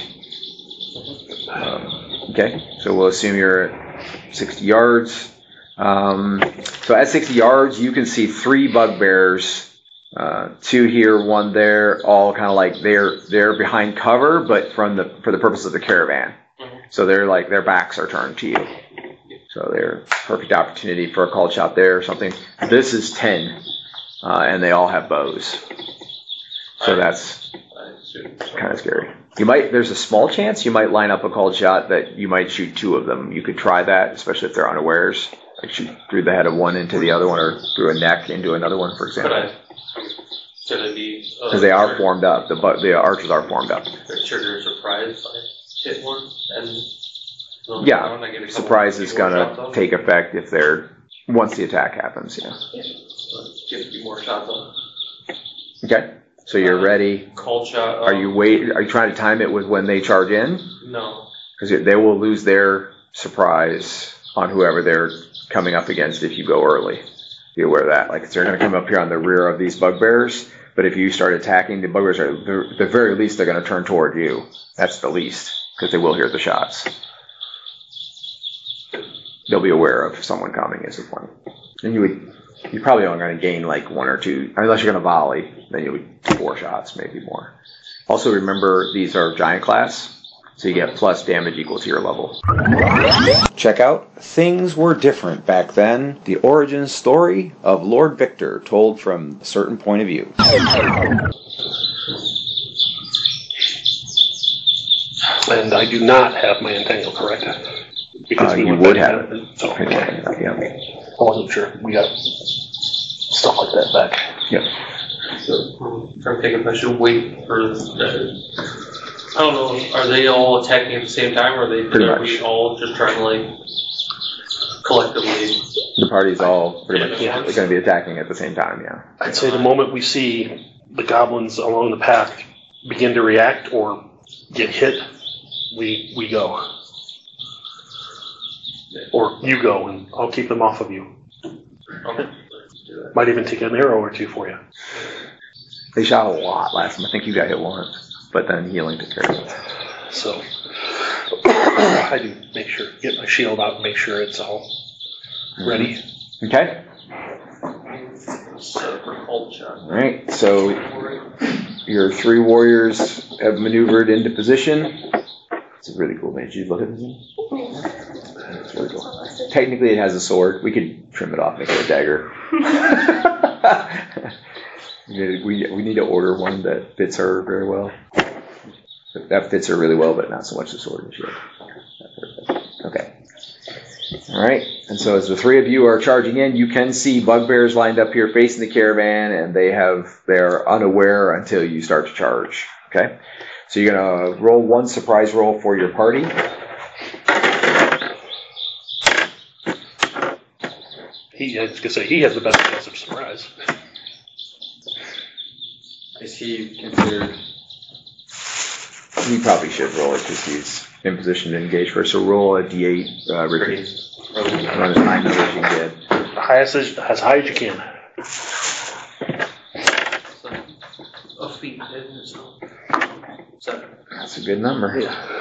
Um, okay, so we'll assume you're at sixty yards. Um, so at sixty yards, you can see three bugbears. Uh, two here, one there, all kind of like they're they're behind cover, but from the for the purpose of the caravan. So they're like their backs are turned to you. So they're perfect opportunity for a called shot there or something. This is ten, uh, and they all have bows. So that's kind of scary. You might there's a small chance you might line up a called shot that you might shoot two of them. You could try that, especially if they're unawares. Like shoot through the head of one into the other one, or through a neck into another one, for example. Should it be? Uh, Because they are formed up. The bu- the archers are formed up. Trigger surprise if I hit one and. Yeah, surprise is gonna take effect if they're once the attack happens. Yeah. Give a few more shots on. Okay. So you're ready. Call shot. Are you wait? Are you trying to time it with when they charge in? No. Because they will lose their surprise on whoever they're coming up against if you go early. Be aware of that. Like they're going to come up here on the rear of these bugbears, but if you start attacking, the bugbears are at the very least they're going to turn toward you. That's the least because they will hear the shots. They'll be aware of someone coming is the point. And you would you're probably only going to gain like one or two unless you're going to volley. Then you'll be four shots, maybe more. Also remember these are giant class. So you get plus damage equal to your level. Check out Things Were Different Back Then, the origin story of Lord Victor told from a certain point of view. And I do not have my entangle, correct? Uh, we you went would back have and- it. So, Okay, yeah. I wasn't sure. We got stuff like that back. Yep. So, I'm trying to think if I should wait for the. I don't know. Are they all attacking at the same time, or are they Pretty are much. we all just trying to like collectively? The party's all pretty much Yeah. going to be attacking at the same time, yeah. I'd say the moment we see the goblins along the path begin to react or get hit, we we go. Or you go, and I'll keep them off of you. Okay. Might even take an arrow or two for you. They shot a lot last time. I think you got hit once, but then healing took care of it. So I do make sure, get my shield out and make sure it's all ready. Okay. So for call shot. All right. So your three warriors have maneuvered into position. It's a really cool mage. Did you look at this one? It's really cool. Technically, it has a sword. We could trim it off, make it a dagger. we we need to order one that fits her very well. That fits her really well, but not so much the sword and shield. Okay. All right. And so as the three of you are charging in, you can see bugbears lined up here facing the caravan, and they have they're unaware until you start to charge. Okay. So you're gonna roll one surprise roll for your party. He, I was gonna say he has the best chance of surprise. Is he considered? You probably should roll it because he's in position to engage first. So roll a d eight. Uh, repeat. Run as high numbers you can get. Highest as, as high as you can. A feet, isn't it? So, seven. That's a good number. Yeah.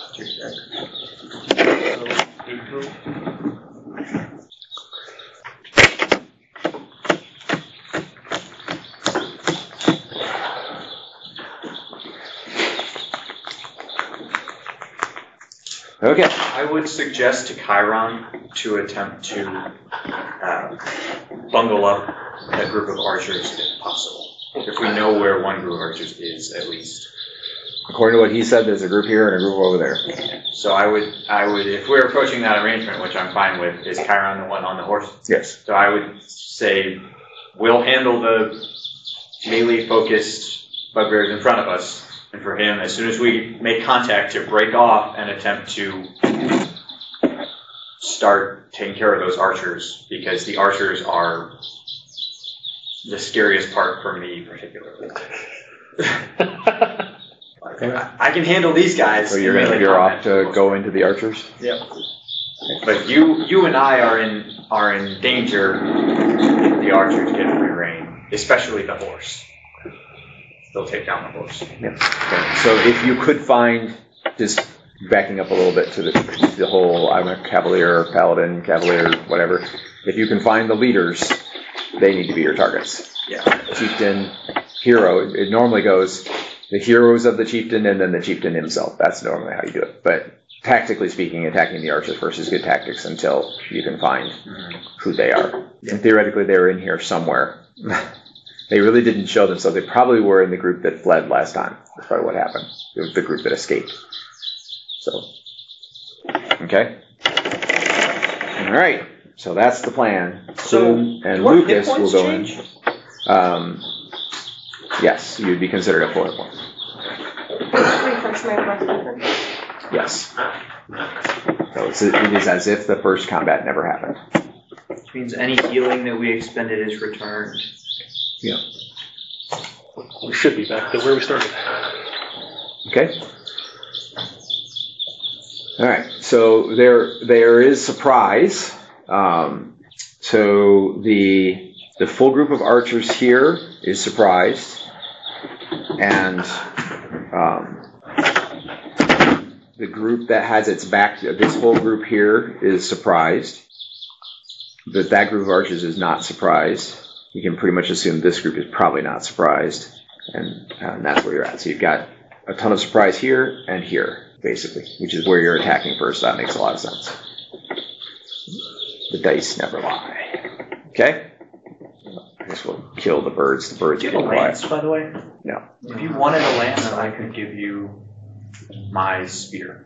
Okay. I would suggest to Chiron to attempt to uh, bungle up a group of archers if possible. If we know where one group of archers is, at least. According to what he said, there's a group here and a group over there. So I would, I would, if we're approaching that arrangement, which I'm fine with, is Chiron the one on the horse? Yes. So I would say we'll handle the melee-focused bugbears in front of us, and for him, as soon as we make contact, to break off and attempt to start taking care of those archers, because the archers are the scariest part for me, particularly. Like, I, I can handle these guys. So you're in gonna, melee you're combat off for the to most go part. into the archers. Yep. But you, you and I are in are in danger if the archers get free rein, especially the horse. They'll take down the horse. Yeah. Okay. So if you could find, just backing up a little bit to the, to the whole, I'm a cavalier, paladin, cavalier, whatever. If you can find the leaders, they need to be your targets. Yeah. Chieftain, hero. It normally goes the heroes of the chieftain and then the chieftain himself. That's normally how you do it. But tactically speaking, attacking the archers first is good tactics until you can find mm-hmm. who they are. And theoretically, they're in here somewhere. They really didn't show them, so they probably were in the group that fled last time. That's probably what happened. It was the group that escaped. So, okay. All right. So that's the plan. So, Boom, and do our hit Lucas will points go change? in. Um, yes, you'd be considered a full hit point. Refresh my weapon. Yes. So it's, it is as if the first combat never happened. Which means any healing that we expended is returned. Yeah. We should be back to where we started. Okay. All right. So there there is surprise. Um, so the the full group of archers here is surprised, and um, the group that has its back, this whole group here is surprised. But that group of archers is not surprised. You can pretty much assume this group is probably not surprised, and, and that's where you're at. So you've got a ton of surprise here and here, basically, which is where you're attacking first. That makes a lot of sense. The dice never lie. Okay? I guess we'll kill the birds. The birds Do are you have a quiet. lance, by the way? No. If you wanted a lance, I could give you my spear.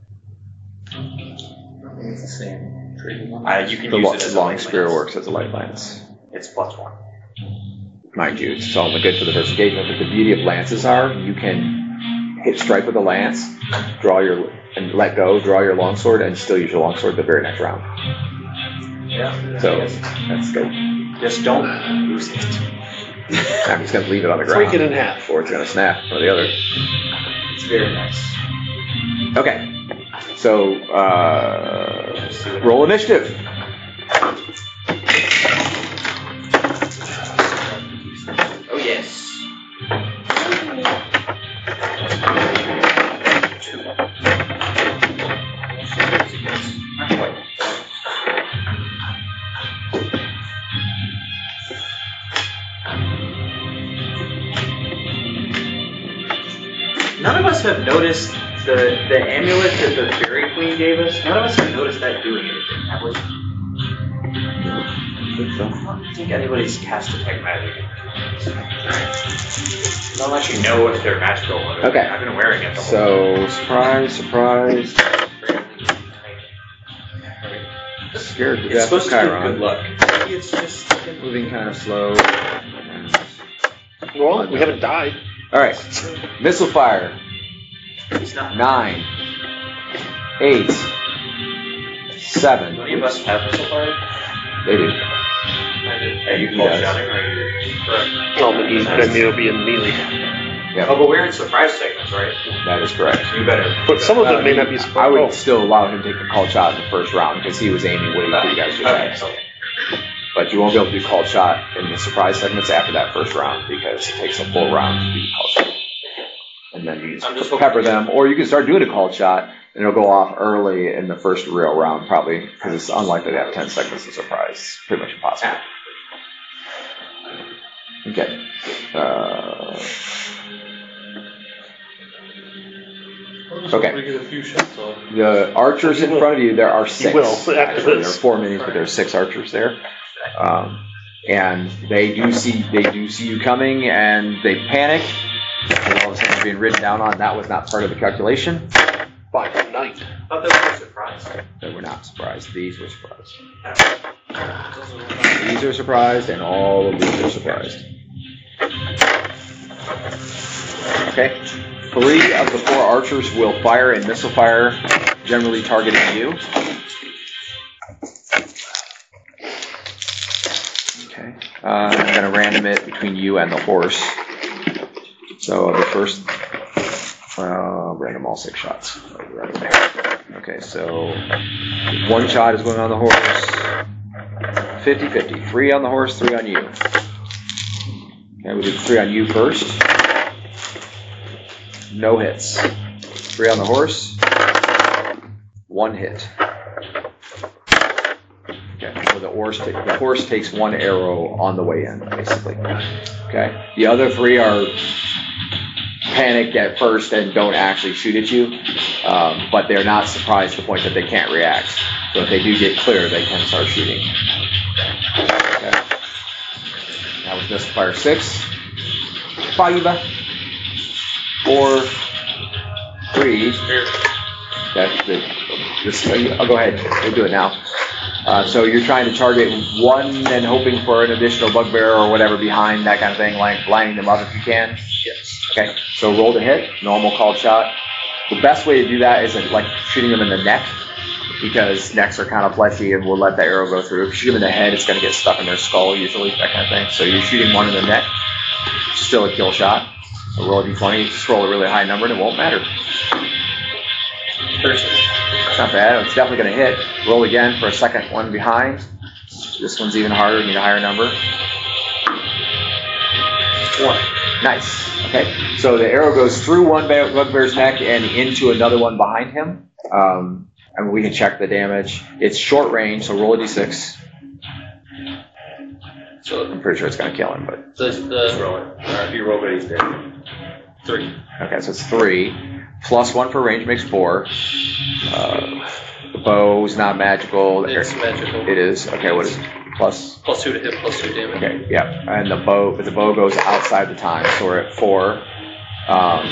It's the same. Uh, you can The use lo- it as a long light spear lance. works as a light lance. It's plus one. Mind you, it's only good for the first engagement, but the beauty of lances are you can hit strike with a lance, draw your and let go, draw your longsword, and still use your longsword the very next round. Yeah. So that's good. Just don't lose it. I'm just gonna leave it on the ground. Break it in half. Or it's gonna snap, or the other. It's very nice. Okay. So uh, roll initiative. Oh yes. None of us have noticed the, the amulet that the Fairy Queen gave us. None of us have noticed that doing anything, have we? I don't think anybody's cast detect magic. They'll let you know if they're magical. Okay. I've been wearing it. The whole So surprise, surprise. Scared to It's death of supposed to give Chiron. good luck. Maybe it's just Moving kind of slow. Well, we haven't died. All right. Missile fire. it's not. Nine. Eight. Seven. Any of us have missile fire? They do. Are you He called does. shouting or are you correct? No, but he's then he'll be in melee. Yep. Oh, but we're in surprise segments, right? That is correct. You better. But some of them Uh, may not be I surprised. would still allow him to take a called shot in the first round because he was aiming way for you guys to Okay. attack. But you won't be able to do called shot in the surprise segments after that first round because it takes a full round to do the called shot. And then you I'm just just pepper them, or you can start doing a called shot and it'll go off early in the first real round probably because it's unlikely to have ten seconds of surprise. It's pretty much impossible. Okay. Uh, Okay. We get a few shots off. The archers in front of you, there are six. will, after Actually, there are this. four minis, but there are six archers there. Um, and they do see they do see you coming, and they panic. And all of a sudden, you're being ridden down on. That was not part of the calculation. By the night. I thought that was a surprise. They were not surprised. These were surprised. These are surprised, and all of these are surprised. Okay. Three of the four archers will fire a missile fire, generally targeting you. Okay. Uh, I'm going to random it between you and the horse. So the first, uh, random all six shots. Okay, so one shot is going on the horse. fifty fifty. Three on the horse, three on you. Okay, we did three on you first. No hits. Three on the horse. One hit. Okay, so the horse, ta- the horse takes one arrow on the way in, basically. Okay, the other three are panicked at first and don't actually shoot at you, um, but they're not surprised to the point that they can't react. So if they do get clear, they can start shooting. Okay. That was missile fire six. Five. Four, three. That, that, this, I'll go ahead. We'll do it now. Uh, so you're trying to target one and hoping for an additional bugbear or whatever behind, that kind of thing, like lining them up if you can. Yes. Okay. So roll to hit, normal called shot. The best way to do that is like shooting them in the neck, because necks are kind of fleshy and we'll let the arrow go through. If you shoot them in the head, it's going to get stuck in their skull usually, that kind of thing. So you're shooting one in the neck, still a kill shot. So roll a d twenty, just roll a really high number and it won't matter. thirteen. It's not bad. It's definitely going to hit. Roll again for a second one behind. This one's even harder. You need a higher number. One. Nice. Okay. So the arrow goes through one bear, bugbear's neck and into another one behind him. Um, I mean, we can check the damage. It's short range, so roll a d six. So I'm pretty sure it's going to kill him, but the the roll it. If you roll it, he's dead. Three. okay. So it's three plus one for range makes four. Uh, the bow's not magical. It's magical. It is. Okay. What is it? Plus. Plus two to hit. Plus two damage. Okay, yeah, and the bow, but the bow goes outside the time, so we're at four, um,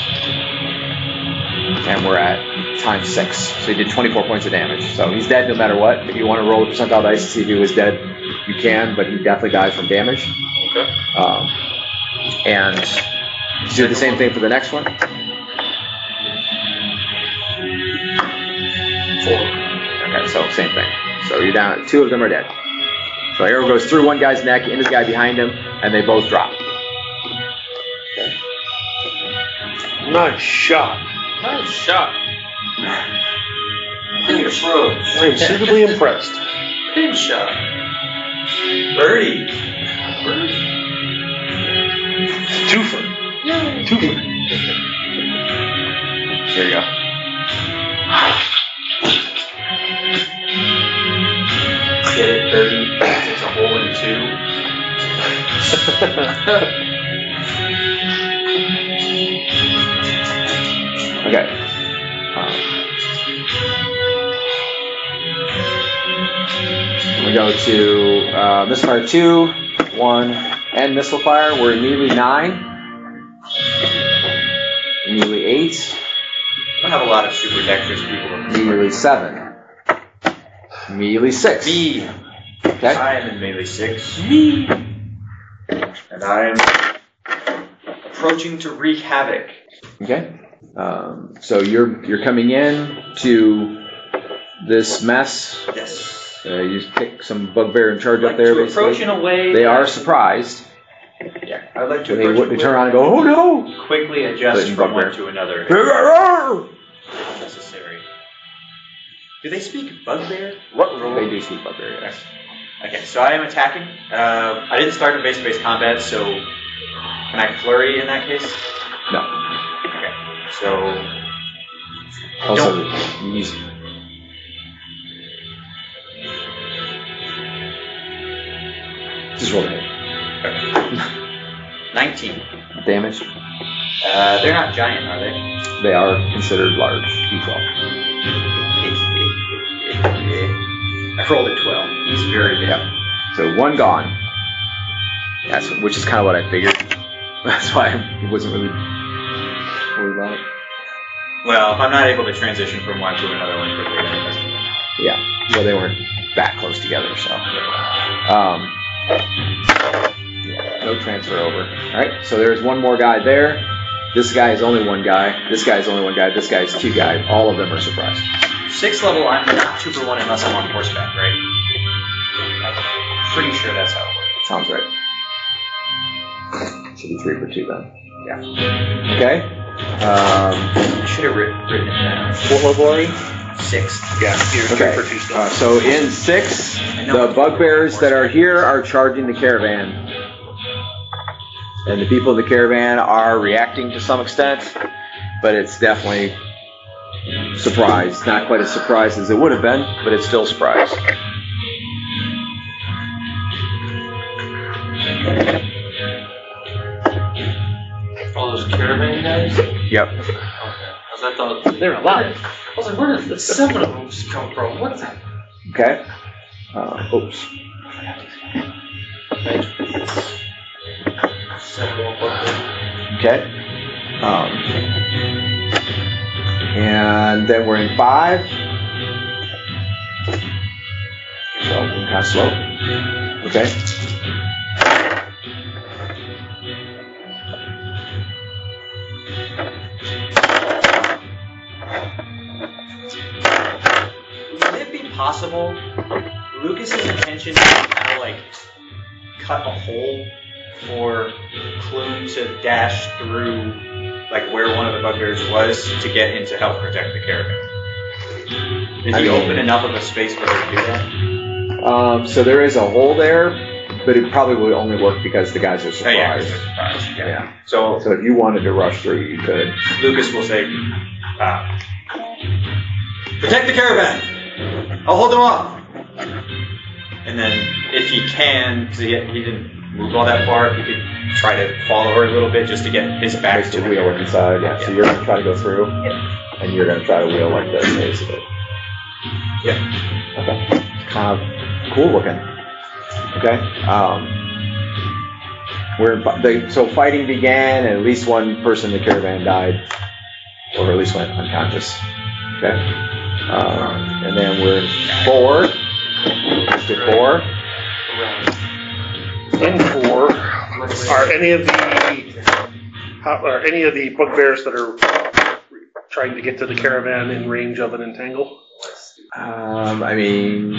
and we're at time six. So he did twenty-four points of damage. So he's dead no matter what. If you want to roll the percentile dice to see if he was dead, you can, but he definitely dies from damage. Okay. Um, and do the same thing for the next one. Four. Okay, so same thing. So you're down. Two of them are dead. So arrow goes through one guy's neck into the guy behind him, and they both drop. Okay. Nice shot. Nice shot. In your throat. I am suitably impressed. Pin shot. Birdie. Twofer. Twofer. There you go. Get it, birdie. It's a hole in two. Okay. Um, we go to uh, missile fire two, one, and missile fire. We're immediately nine, immediately eight, I don't have a lot of super dexterous people in this immediately seven, immediately six. Me. Okay. I am in melee six. Me. And I am approaching to wreak havoc. Okay. Um, so you're you're coming in to this mess. Yes. Uh, you just pick some bugbear and charge I'd up there. to Basically. approach in a way. They that- are surprised. Yeah. I'd like to They, approach they it turn with- around and go, "Oh no!" quickly adjust But in from bugbear. one to another. If necessary. Do they speak bugbear? They do speak bugbear, yes. Okay, so I am attacking. Uh, I didn't start in base-to-base combat, so can I flurry in that case? No. Okay, so Also, you use just roll it. nineteen. Damage. Uh, they're not giant, are they? They are considered large. D twelve. I rolled a twelve. He's very big. Yep. So one gone. That's which is kind of what I figured. That's why I wasn't really worried about it. Well, if I'm not able to transition from one to another one quickly, then it doesn't matter. Yeah. Well, they weren't that close together, so. Um, yeah, no transfer over. All right. So there's one more guy there. This guy is only one guy. This guy is only one guy. This guy is two guys. All of them are surprised. Sixth level, I'm not two for one unless I'm on horseback, right? I'm pretty sure that's how it works. Sounds right. Should be three for two then. Yeah. Okay. Um, I should have written, written it down. What level are you? Sixth. Yeah, you're okay. three for two still. Uh, so in six, the bugbears that are here are charging the caravan. And the people in the caravan are reacting to some extent, but it's definitely surprise. Not quite as surprised as it would have been, but it's still surprise. All those caravan guys? Yep. Okay. Because I thought They're alive. I was like, where did the seven of them just come from? What the? Okay. Uh, oops. Seven more buckets. Okay. Um, and then we're in five. So kind of slow. Okay. Would it be possible Lucas's intention is to kind of like cut a hole for Plume to dash through, like where one of the bugbears was, to get in to help protect the caravan? Did I he mean- open enough of a space for her to do that? Um, so there is a hole there, but it probably would only work because the guys are Oh, yeah, 'cause surprised. they're surprised. Yeah. Yeah. So So if you wanted to rush through, you could. Lucas will say, uh, protect the caravan! I'll hold them off! And then if he can, because he, he didn't move all that far, he could try to follow her a little bit just to get his back Makes to the the wheel caravan. inside. Yeah. So you're gonna try to go through, and you're gonna try to wheel like this, basically. Yeah. Okay. Kind of cool looking. Okay. Um, we're in, they, so fighting began, and at least one person in the caravan died, or at least went unconscious. Okay. Um, and then we're in four. Mister Four. In four, are any of the how, are any of the bugbears that are trying to get to the caravan in range of an entangle? Um, I mean,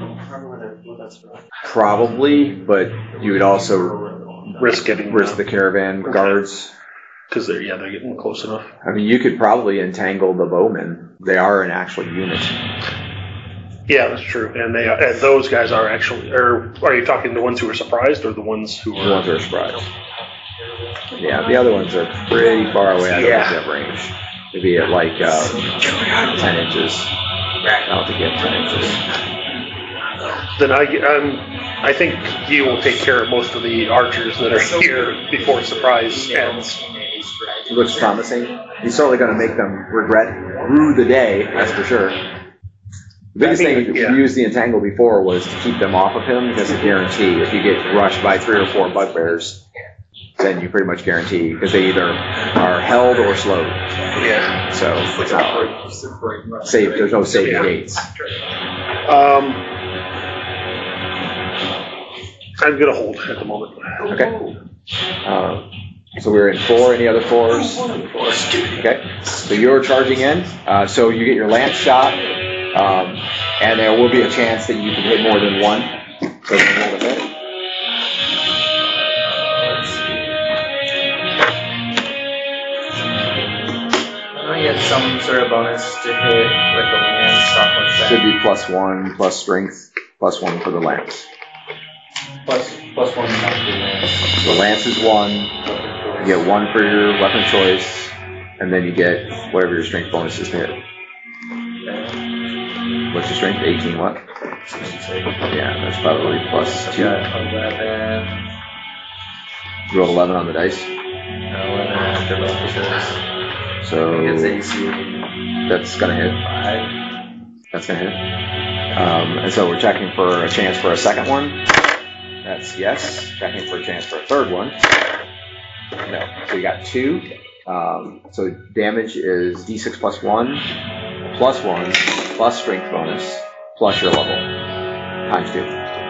probably, but you would also Risk getting risk the caravan guards. because they're yeah they're getting close enough. I mean, you could probably entangle the bowmen. They are an actual unit. Yeah, that's true. And they are, and those guys are actually. Or are you talking the ones who are surprised or the ones who are The ones who are surprised. Yeah, the other ones are pretty far away out of Yeah. that range. Maybe at like uh, ten inches. I don't think you have ten inches. Then I, um, I think he will take care of most of the archers that are here before surprise ends. It looks promising. He's certainly going to make them regret through the day, that's for sure. The biggest I mean, thing if yeah. you used the entangle before was to keep them off of him, because a guarantee, if you get rushed by three or four bugbears, then you pretty much guarantee, because they either are held or slowed. Yeah. So it's not safe. There's no safe Yeah. gates. Um, I'm gonna hold at the moment. Okay. Um, so we're in four. Any other fours? Okay. So you're charging in. Uh, so you get your lance shot, um, and there will be a chance that you can hit more than one. So you can roll to hit. I get some sort of bonus to hit with the lance, stuff like that. Should be plus one, plus strength, plus one for the lance. Plus, plus one not the lance. The lance is one. You get one for your weapon choice, and then you get whatever your strength bonus is to hit. What's your strength? eighteen what? Yeah, that's probably plus two. eleven. You rolled eleven on the dice. eleven after bonuses. So It's A C. that's gonna hit. That's gonna hit. Um, and so we're checking for a chance for a second one. That's yes. Checking for a chance for a third one. No. So you got two. Um, so damage is d six plus one, plus one, plus strength bonus, plus your level, times two.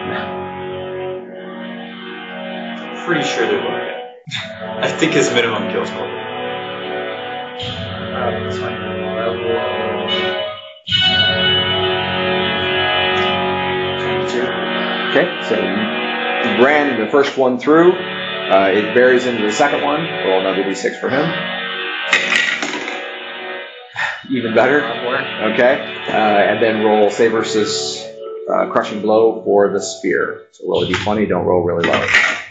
Pretty sure they will hit. I think his minimum kill score. Uh, that's my level. Okay, so you ran the first one through. Uh, it varies into the second one. Roll another d six for him. Even better. Okay, uh, and then roll save versus uh, crushing blow for the spear. So roll a d twenty. Don't roll really low.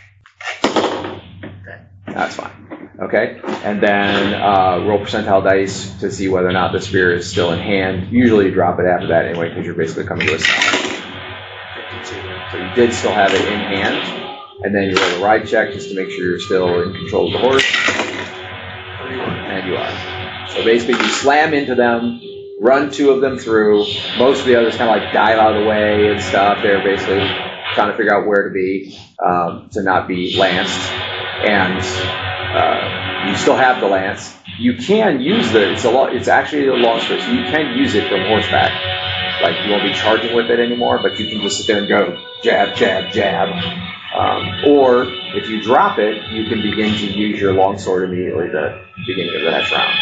That's fine. Okay, and then uh, roll percentile dice to see whether or not the spear is still in hand. Usually you drop it after that anyway, because you're basically coming to a stop. So you did still have it in hand. And then you roll a ride check just to make sure you're still in control of the horse. And you are. So basically you slam into them, run two of them through. Most of the others kind of like dive out of the way and stuff. They're basically trying to figure out where to be, um, to not be lanced. And uh, you still have the lance. You can use the, it's a lo- it's actually a long switch. You can use it from horseback. Like you won't be charging with it anymore, but you can just sit there and go jab, jab, jab. Um, or if you drop it, you can begin to use your longsword immediately at the beginning of the next round.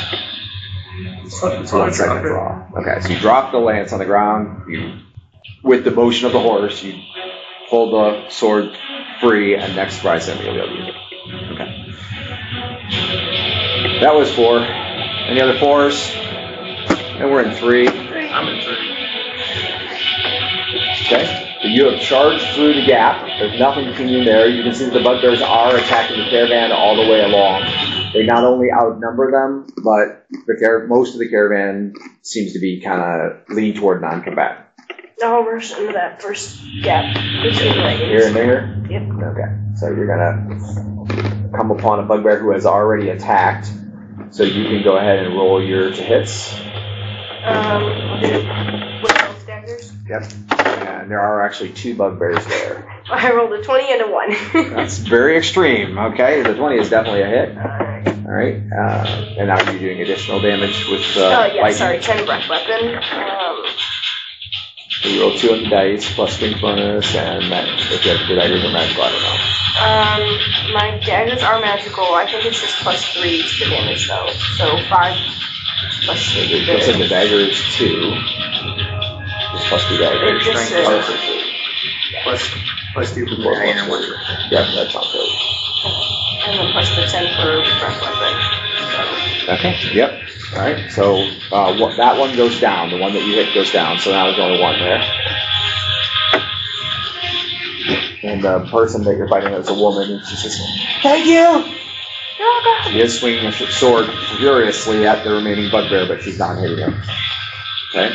It's one second draw. Okay, so you drop the lance on the ground. You, with the motion of the horse, you pull the sword free, and next surprise enemy you'll be able to use it. Okay. That was four. Any other fours? And we're in three. I'm in three. Okay. So you have charged through the gap. There's nothing between you and there. You can see that the bugbears are attacking the caravan all the way along. They not only outnumber them, but the car- most of the caravan seems to be kind of leaning toward non-combatant. I'll rush into that first gap between the wagons. Here and there? Yep. Okay. So you're going to come upon a bugbear who has already attacked. So you can go ahead and roll your to hits. Um, with both daggers. Yep. And there are actually two bugbears there. I rolled a twenty and a one. That's very extreme. Okay, the twenty is definitely a hit. All right. Uh, and now you're doing additional damage with uh, Oh, yeah, lightning. sorry, ten breath weapon. Um, So you roll two on the dice, plus strength bonus, and that, if you have the daggers or magical, I don't know. um, my daggers are magical. I think it's just plus three to the damage, though. So five plus So three. it looks like the dagger is two. Just plus two daggers. It just Strength bonus says- is three. Plus, plus two for the Plus dragon and one. one. Yeah, that sounds good. And then plus the ten for breath weapon. Okay. Yep. All right. So uh, what, that one goes down. The one that you hit goes down. So now there's only one there. And the person that you're fighting is a woman, and she says, "Thank you." Oh, God. She is swinging a sh- sword furiously at the remaining bugbear, but she's not hitting him. Okay.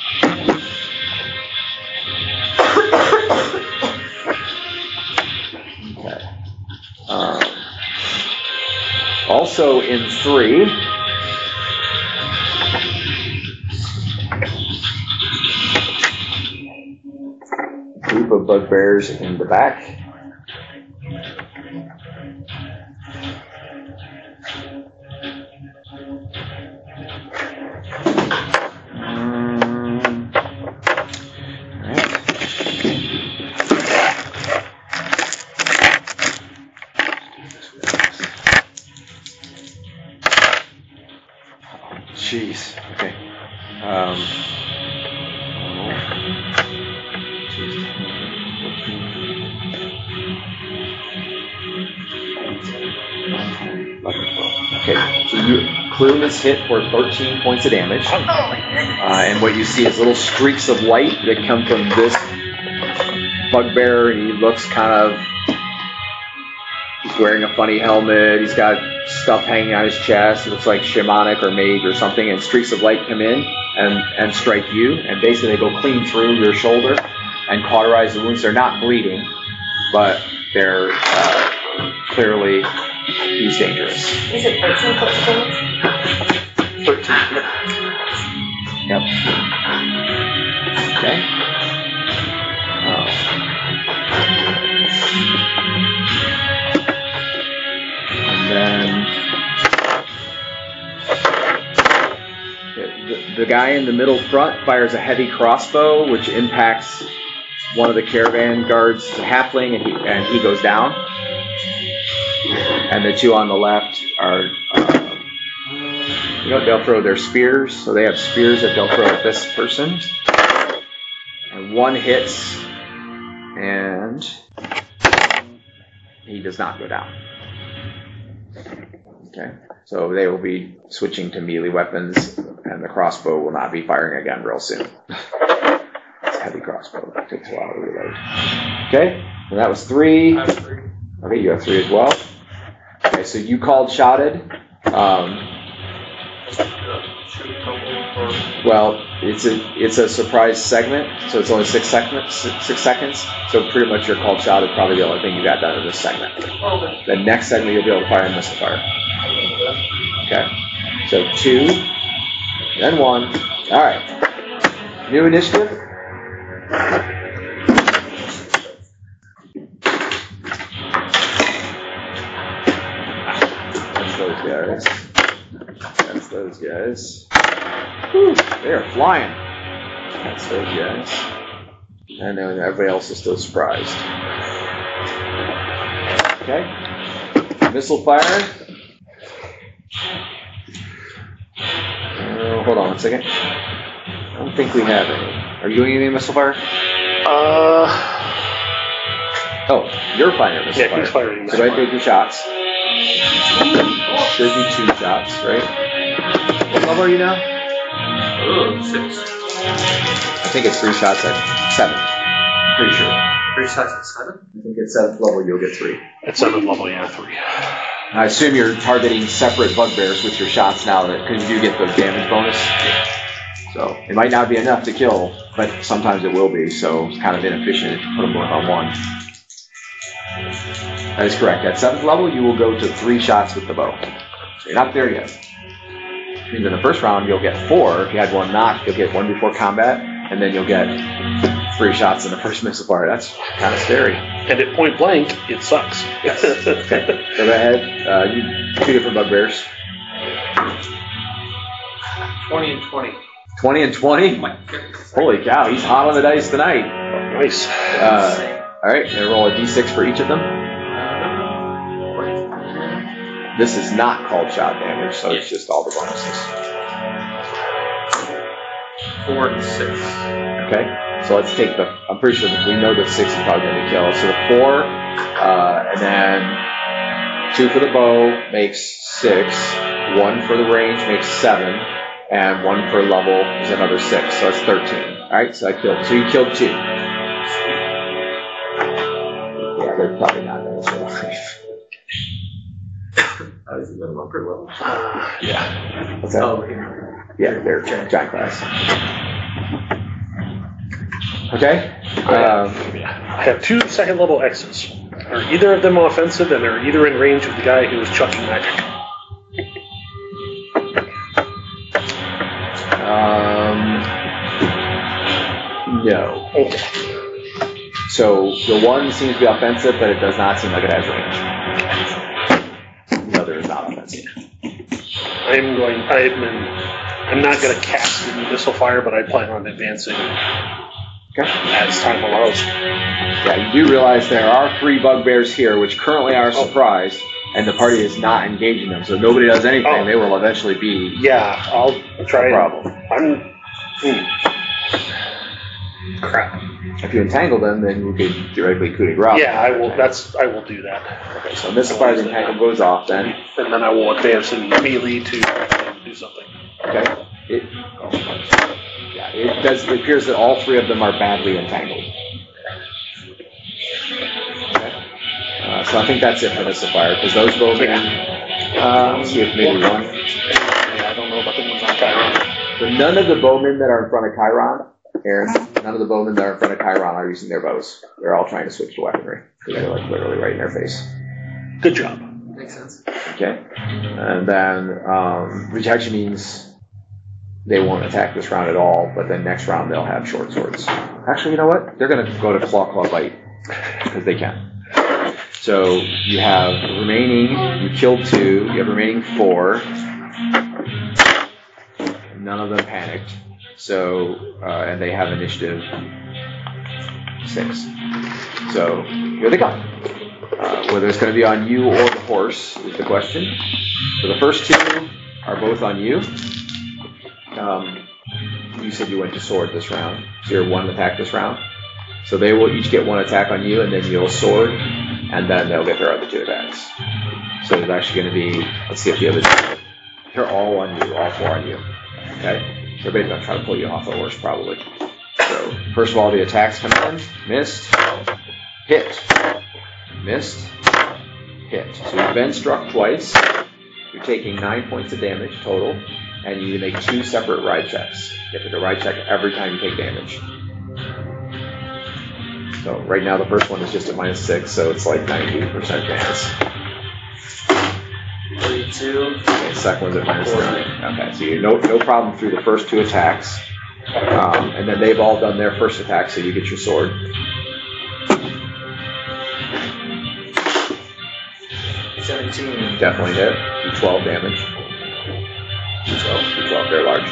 Okay. Um, also in three. Group of bugbears in the back. Um, alright. Jeez. Okay. Um, Okay, so you clearly this hit for thirteen points of damage. Uh, and what you see is little streaks of light that come from this bugbear, and he looks kind of, he's wearing a funny helmet, he's got stuff hanging on his chest, he looks like shamanic or mage or something, and streaks of light come in and, and strike you, and basically they go clean through your shoulder and cauterize the wounds. They're not bleeding, but they're uh, clearly, he's dangerous. Is it thirteen points of damage? thirteen, yep. Yep. Okay. Oh. And then the, the guy in the middle front fires a heavy crossbow, which impacts one of the caravan guards, the halfling, and he, and he goes down. And the two on the left are, uh, you know, they'll throw their spears, so they have spears that they'll throw at this person. And one hits, and he does not go down. Okay, so they will be switching to melee weapons, and the crossbow will not be firing again real soon. It's a heavy crossbow, that takes a while to reload. Okay, and that was three. Okay, you have three as well. Okay, so you called shouted. Um, well, it's a it's a surprise segment, so it's only six seconds. Six seconds. So pretty much your called shouted probably the only thing you got done in this segment. Okay. The next segment you'll be able to fire a missile fire. Okay. So two, then one. All right. New initiative. Those guys. That's those guys. Whew, they are flying. That's those guys. And then everybody else is still surprised. Okay. Missile fire. Uh, hold on one second. I don't think we have any. Are you doing any missile fire? Uh, Oh, you're firing this Yeah, fire. he's firing So this go ahead and fire. take your shots. Should be two shots, right? What level are you now? Oh, six. I think it's three shots at seven. Pretty sure. Three shots at seven? I think at seventh level you'll get three. At seventh level, yeah, three. I assume you're targeting separate bugbears with your shots now, because you do get the damage bonus. So it might not be enough to kill, but sometimes it will be. So it's kind of inefficient to put them both on one. That is correct. At seventh level, you will go to three shots with the bow. So you're not there yet. Which means in the first round you'll get four. If you had one knocked, you'll get one before combat, and then you'll get three shots in the first missile fire. That's kind of scary. And at point blank, it sucks. Yes. Okay. So go ahead. Uh, you two different bugbears. twenty and twenty. twenty and twenty? Holy cow, he's hot on the dice tonight. Nice. Uh, all right, and roll a d six for each of them. This is not called shot damage, so it's just all the bonuses. Four and six. Okay, so let's take the, I'm pretty sure that we know that six is probably going to kill. So the four, uh, and then two for the bow makes six, one for the range makes seven, and one per level is another six, so that's thirteen. All right, so I killed, so you killed two. Yeah, they're probably not going to survive. How is it minimum per level? Uh, yeah. What's that? Oh, here. Yeah, they're giant class. Okay. Um, I have two second level X's. Are either of them offensive, and they're either in range of the guy who is chucking magic? um, no. Okay. So the one seems to be offensive, but it does not seem like it has range. The other is not offensive. I'm going. I'm. In, I'm not going to cast the missile fire, but I plan on advancing Okay. as time allows. Yeah, you do realize there are three bugbears here, which currently are surprised, and the party is not engaging them. So if nobody does anything, Oh. they will eventually be Yeah, I'll try. a problem. I'm. Hmm. Crap. If you entangle them, then you could directly coup de grace. Yeah, I will. That's. I will do that. Okay, so missile fire the entangle goes off then. And then I will advance in melee to do something. Okay. It, oh, yeah, it does. It appears that all three of them are badly entangled. Okay. Uh, so I think that's it for missile fire because those bowmen. Uh, let's see if maybe one. Yeah, I don't know about the ones on Chiron. But none of the bowmen that are in front of Chiron, Aaron, none of the bowmen that are in front of Chiron are using their bows. They're all trying to switch to weaponry. They're like literally right in their face. Good job. Makes sense. Okay. And then um, rejection means they won't attack this round at all, but then next round they'll have short swords. Actually, you know what? They're going to go to claw, claw, bite because they can. So you have remaining, you killed two, you have remaining four. None of them panicked. So, uh, and they have initiative six. So here they come. Uh, whether it's going to be on you or the horse is the question. So the first two are both on you. Um, you said you went to sword this round, so you're one attack this round. So they will each get one attack on you, and then you'll sword, and then they'll get their other two attacks. So there's actually going to be, let's see if the other two, they're all on you, all four on you. Okay? Everybody's going to try to pull you off the horse, probably. So first of all, the attacks come in. Missed. Hit. Missed. Hit. So you've been struck twice. You're taking nine points of damage total, and you make two separate ride checks. You have to do a ride check every time you take damage. So right now the first one is just at minus six, so it's like ninety percent chance. forty-two. Okay, the second one's at minus three. Okay, so you no no problem through the first two attacks, um, and then they've all done their first attack, so you get your sword. seventeen. Definitely hit. Do twelve damage. Do twelve. Do twelve. They're large.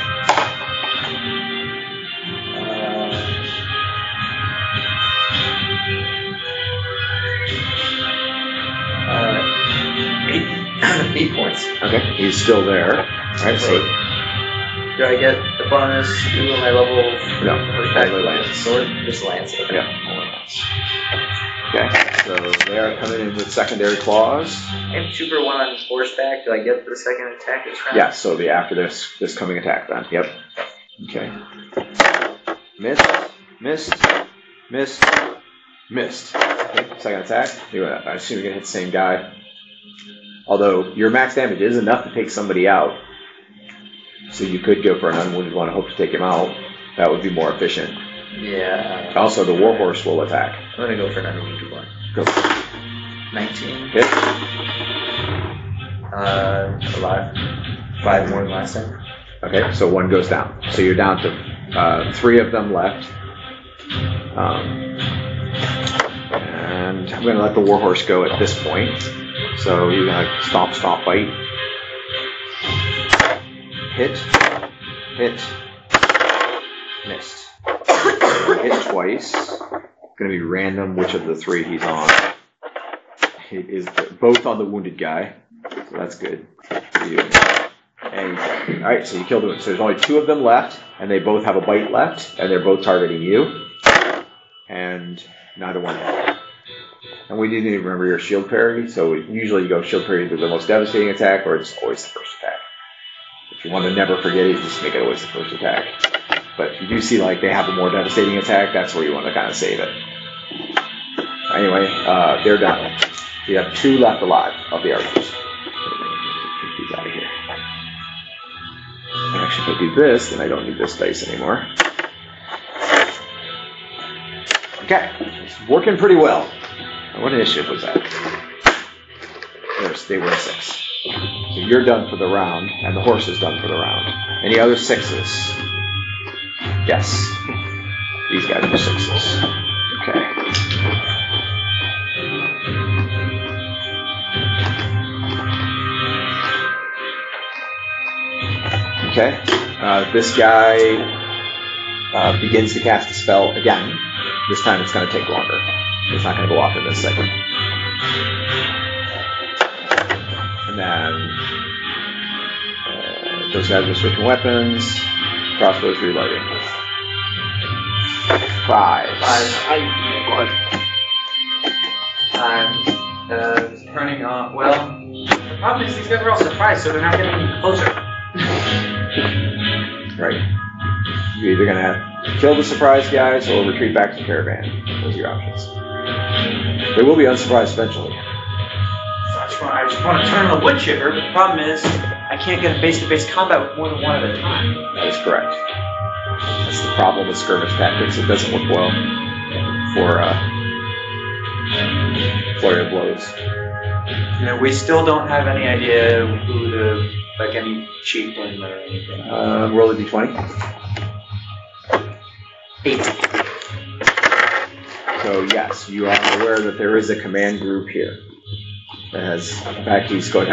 Uh, eight, eight points. Okay, he's still there. All right, so Do I get the bonus to my level? no, only lance. Sword? Just lance. Okay. Yeah, only lance. Okay, so they are coming in with secondary claws. And Trooper one on horseback. Do I get the second attack this round? Yes, so it'll be after this this coming attack then. Yep. Okay. Missed, missed, missed, missed. Okay, second attack. You, I assume you're gonna hit the same guy. Although your max damage is enough to take somebody out, so you could go for an unwounded one and hope to take him out. That would be more efficient. Yeah. Also, the Warhorse will attack. I'm gonna go for an unwounded one. Go. nineteen. Hit. Uh, alive. Five more than last time. Okay, so one goes down. So you're down to uh, three of them left. Um, and I'm going to let the Warhorse go at this point. So you're going to stomp, stomp, bite. Hit. Hit. Missed. Hit twice. Going to be random which of the three he's on. It is both on the wounded guy. So that's good. You. And all right, so you killed them. So there's only two of them left, and they both have a bite left, and they're both targeting you. And neither one hit. And we didn't even remember your shield parry, so usually you go shield parry to the most devastating attack, or it's always the first attack. If you want to never forget it, just make it always the first attack. But if you do see like they have a more devastating attack, that's where you want to kind of save it. Anyway, uh, they're done. You have two left alive of the archers. Get these out of here. Actually, if I do this, then I don't need this dice anymore. Okay, it's working pretty well. What initiative was that? They were a six. So you're done for the round, and the horse is done for the round. Any other sixes? Yes. These guys are sixes. Okay. Okay. Uh, this guy uh, begins to cast a spell again. This time it's going to take longer. It's not going to go off in this second. And then uh, those guys are switching weapons. Crossbows reloading. Five. Five. I'm uh, turning on. Well, the problem is these guys are all surprised, so they're not getting any closer. Right. You're either going to kill the surprise guys or retreat back to the caravan. Those are your options. They will be unsurprised eventually. So I just want, I just want to turn on the wood chipper, but the problem is I can't get a face-to-face combat with more than one at a time. That is correct. That's the problem with skirmish tactics. It doesn't work well for uh, flurry of blows. You know, we still don't have any idea who the, like any chieftain or anything. Uh, roll a d twenty. Eight. So yes, you are aware that there is a command group here. That has, in fact, he's going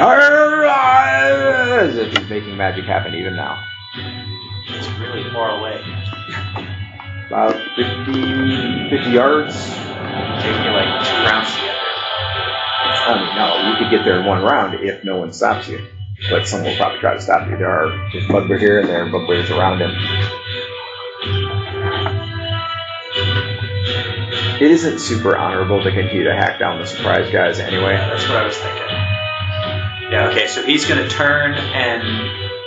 as if he's making magic happen even now. It's really far away. About fifty, fifty yards. Take me like two rounds to get there. I mean, no, you could get there in one round if no one stops you. But someone will probably try to stop you. There are there's bugbear here and there are bugbears around him. It isn't super honorable to continue to hack down the surprise guys anyway. Yeah, that's what I was thinking. Yeah, okay, so he's going to turn and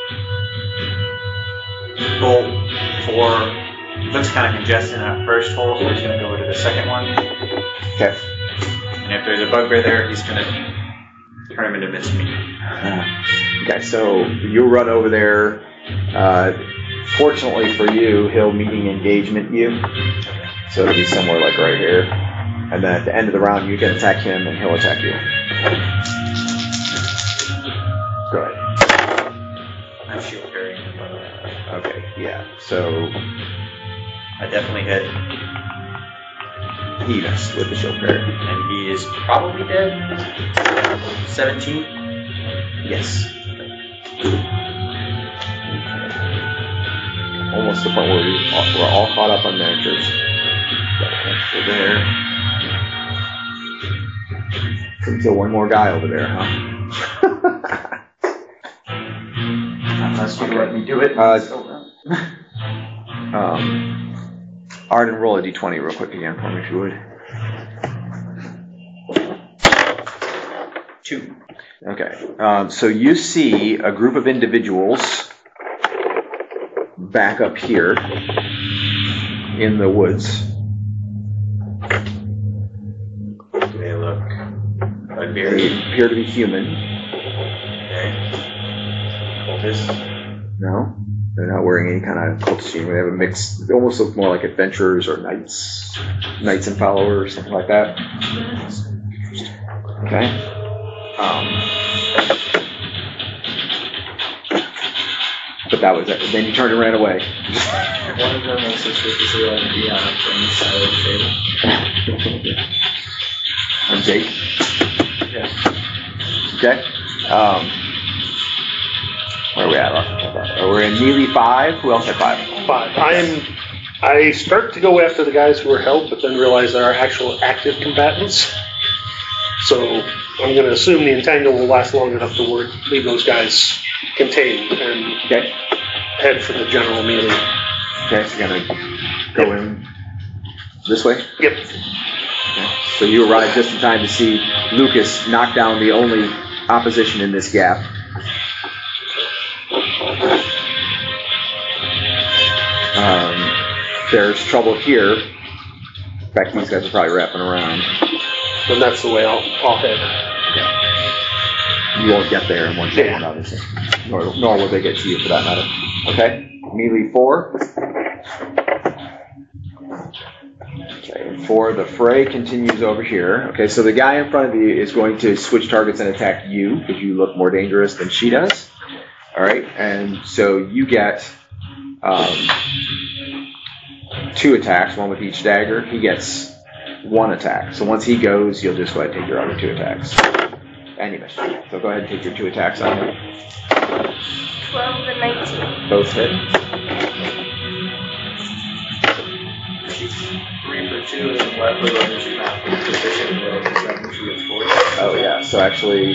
bolt for... Looks kind of congested in that first hole, so he's going to go to the second one. Okay. And if there's a bugbear there, he's going to turn him into mincemeat. Okay, so you run over there. Uh, fortunately for you, he'll meeting engagement you. So it'll be somewhere like right here. And then at the end of the round, you can attack him and he'll attack you. Go ahead. I'm shield carrying him, by the way. Okay, yeah. So I definitely hit. He missed with the shield parry. And he is probably dead. seventeen? Yes. Almost the point where we all, we're all caught up on miniatures. Over there. Couldn't kill one more guy over there, huh? Unless you let me do it. Uh, um, Arden, roll a d twenty real quick again for me, if you would. Two. Okay. Um, so you see a group of individuals back up here in the woods. Do they look like They very appear to be human. okay? Cultists? No, they're not wearing any kind of cult costume. They have a mix. They almost look more like adventurers or knights, knights and followers, something like that. Okay. Um, but that was it. Then you turned and ran away. One of them is suspiciously like be on the side of the table. And Jake. Yeah. Okay. Um, where are we at? Uh, We're in Neely five. Who else had five? Five. I'm. I start to go after the guys who are held, but then realize there are actual active combatants. So I'm going to assume the entangle will last long enough to work, leave those guys contained and Okay. head for the general melee. Okay, so you're gonna go in this way. Yep. Okay. So you arrive just in time to see Lucas knock down the only opposition in this gap. Um, there's trouble here. In fact, these guys are probably wrapping around. Then that's the way I'll, I'll head. You won't get there in one second, obviously. Nor, nor will they get to you for that matter. Okay, melee four. Okay, and four, the fray continues over here. Okay, so the guy in front of you is going to switch targets and attack you because you look more dangerous than she does. All right, and so you get um, two attacks, one with each dagger. He gets one attack. So once he goes, you'll just go ahead and take your other two attacks. And you missed. So go ahead and take your two attacks on him. twelve and nineteen. Both hit. Three for two, and what we're going to not proficient roll, because that means she gets four. Oh yeah, so actually,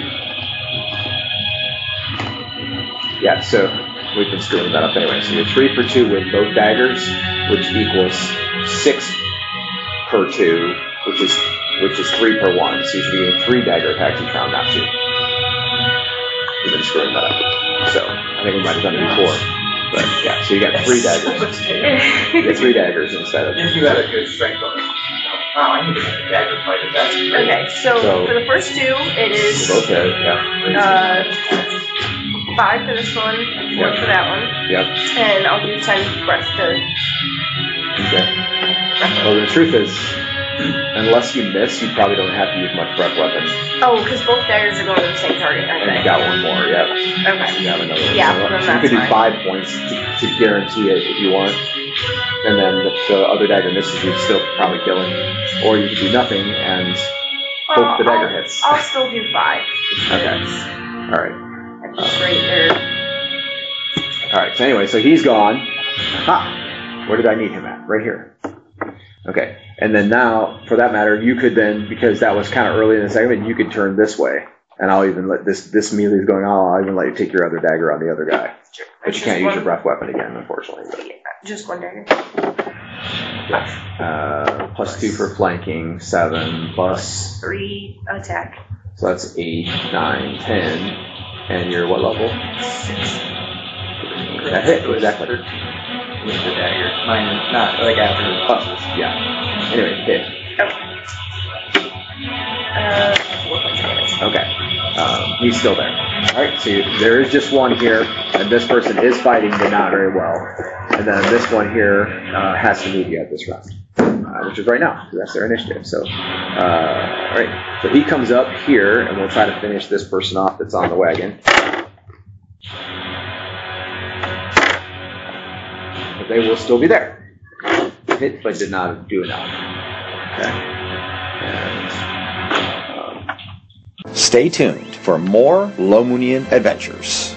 yeah, so we've been screwing that up anyway. So you're three for two with both daggers, which equals six per two, which is which is three per one. So you should be getting three dagger attacks each round, not two. We've been screwing that up. So I think we might have done it before. But yeah, so you got three daggers. You get three daggers instead of. You had a good strength bonus. Wow, I need to make a dagger fighter. That's great. Okay, so, So- for the first two, it is Both hit, yeah. uh, five for this one, and four Yep. for that one, Yep. and I'll do ten breath to. Okay. Well, the truth is, unless you miss, you probably don't have to use much breath weapon. Oh, because both daggers are going to the same target, aren't And they? you got one more, yeah. Okay. You have another one. Yeah, So then you that's could do fine. five points to, to guarantee it if you want. And then if the other dagger misses, you'd still probably kill him. Or you could do nothing and Well, hope the dagger I'll, hits. I'll still do five. Okay. All right. That's just right there. All right. So anyway, so he's gone. Ha! Where did I need him at? Right here. Okay. And then now, for that matter, you could then, because that was kind of early in the segment, you could turn this way. And I'll even let this, this melee is going on, I'll even let you take your other dagger on the other guy. Sure. But It's you can't just use your one- breath weapon again, unfortunately. But, Yeah, just one dagger. uh, plus two for flanking, seven, plus, Three attack. so that's eight, nine, ten. And you're what level? That hit, exactly. With the dagger. Mine, not like after the Oh, yeah. Anyway, hit. Okay. Uh, four points of damage. Okay. Um, he's still there. Alright, so you, there is just one here, and this person is fighting, but not very well. And then this one here uh, has to meet you at this round, uh, which is right now. That's their initiative. So, uh, alright. So he comes up here, and we'll try to finish this person off that's on the wagon. But they will still be there. Hit, but did not do enough. Okay. And, um, Stay tuned for more Lomunian adventures.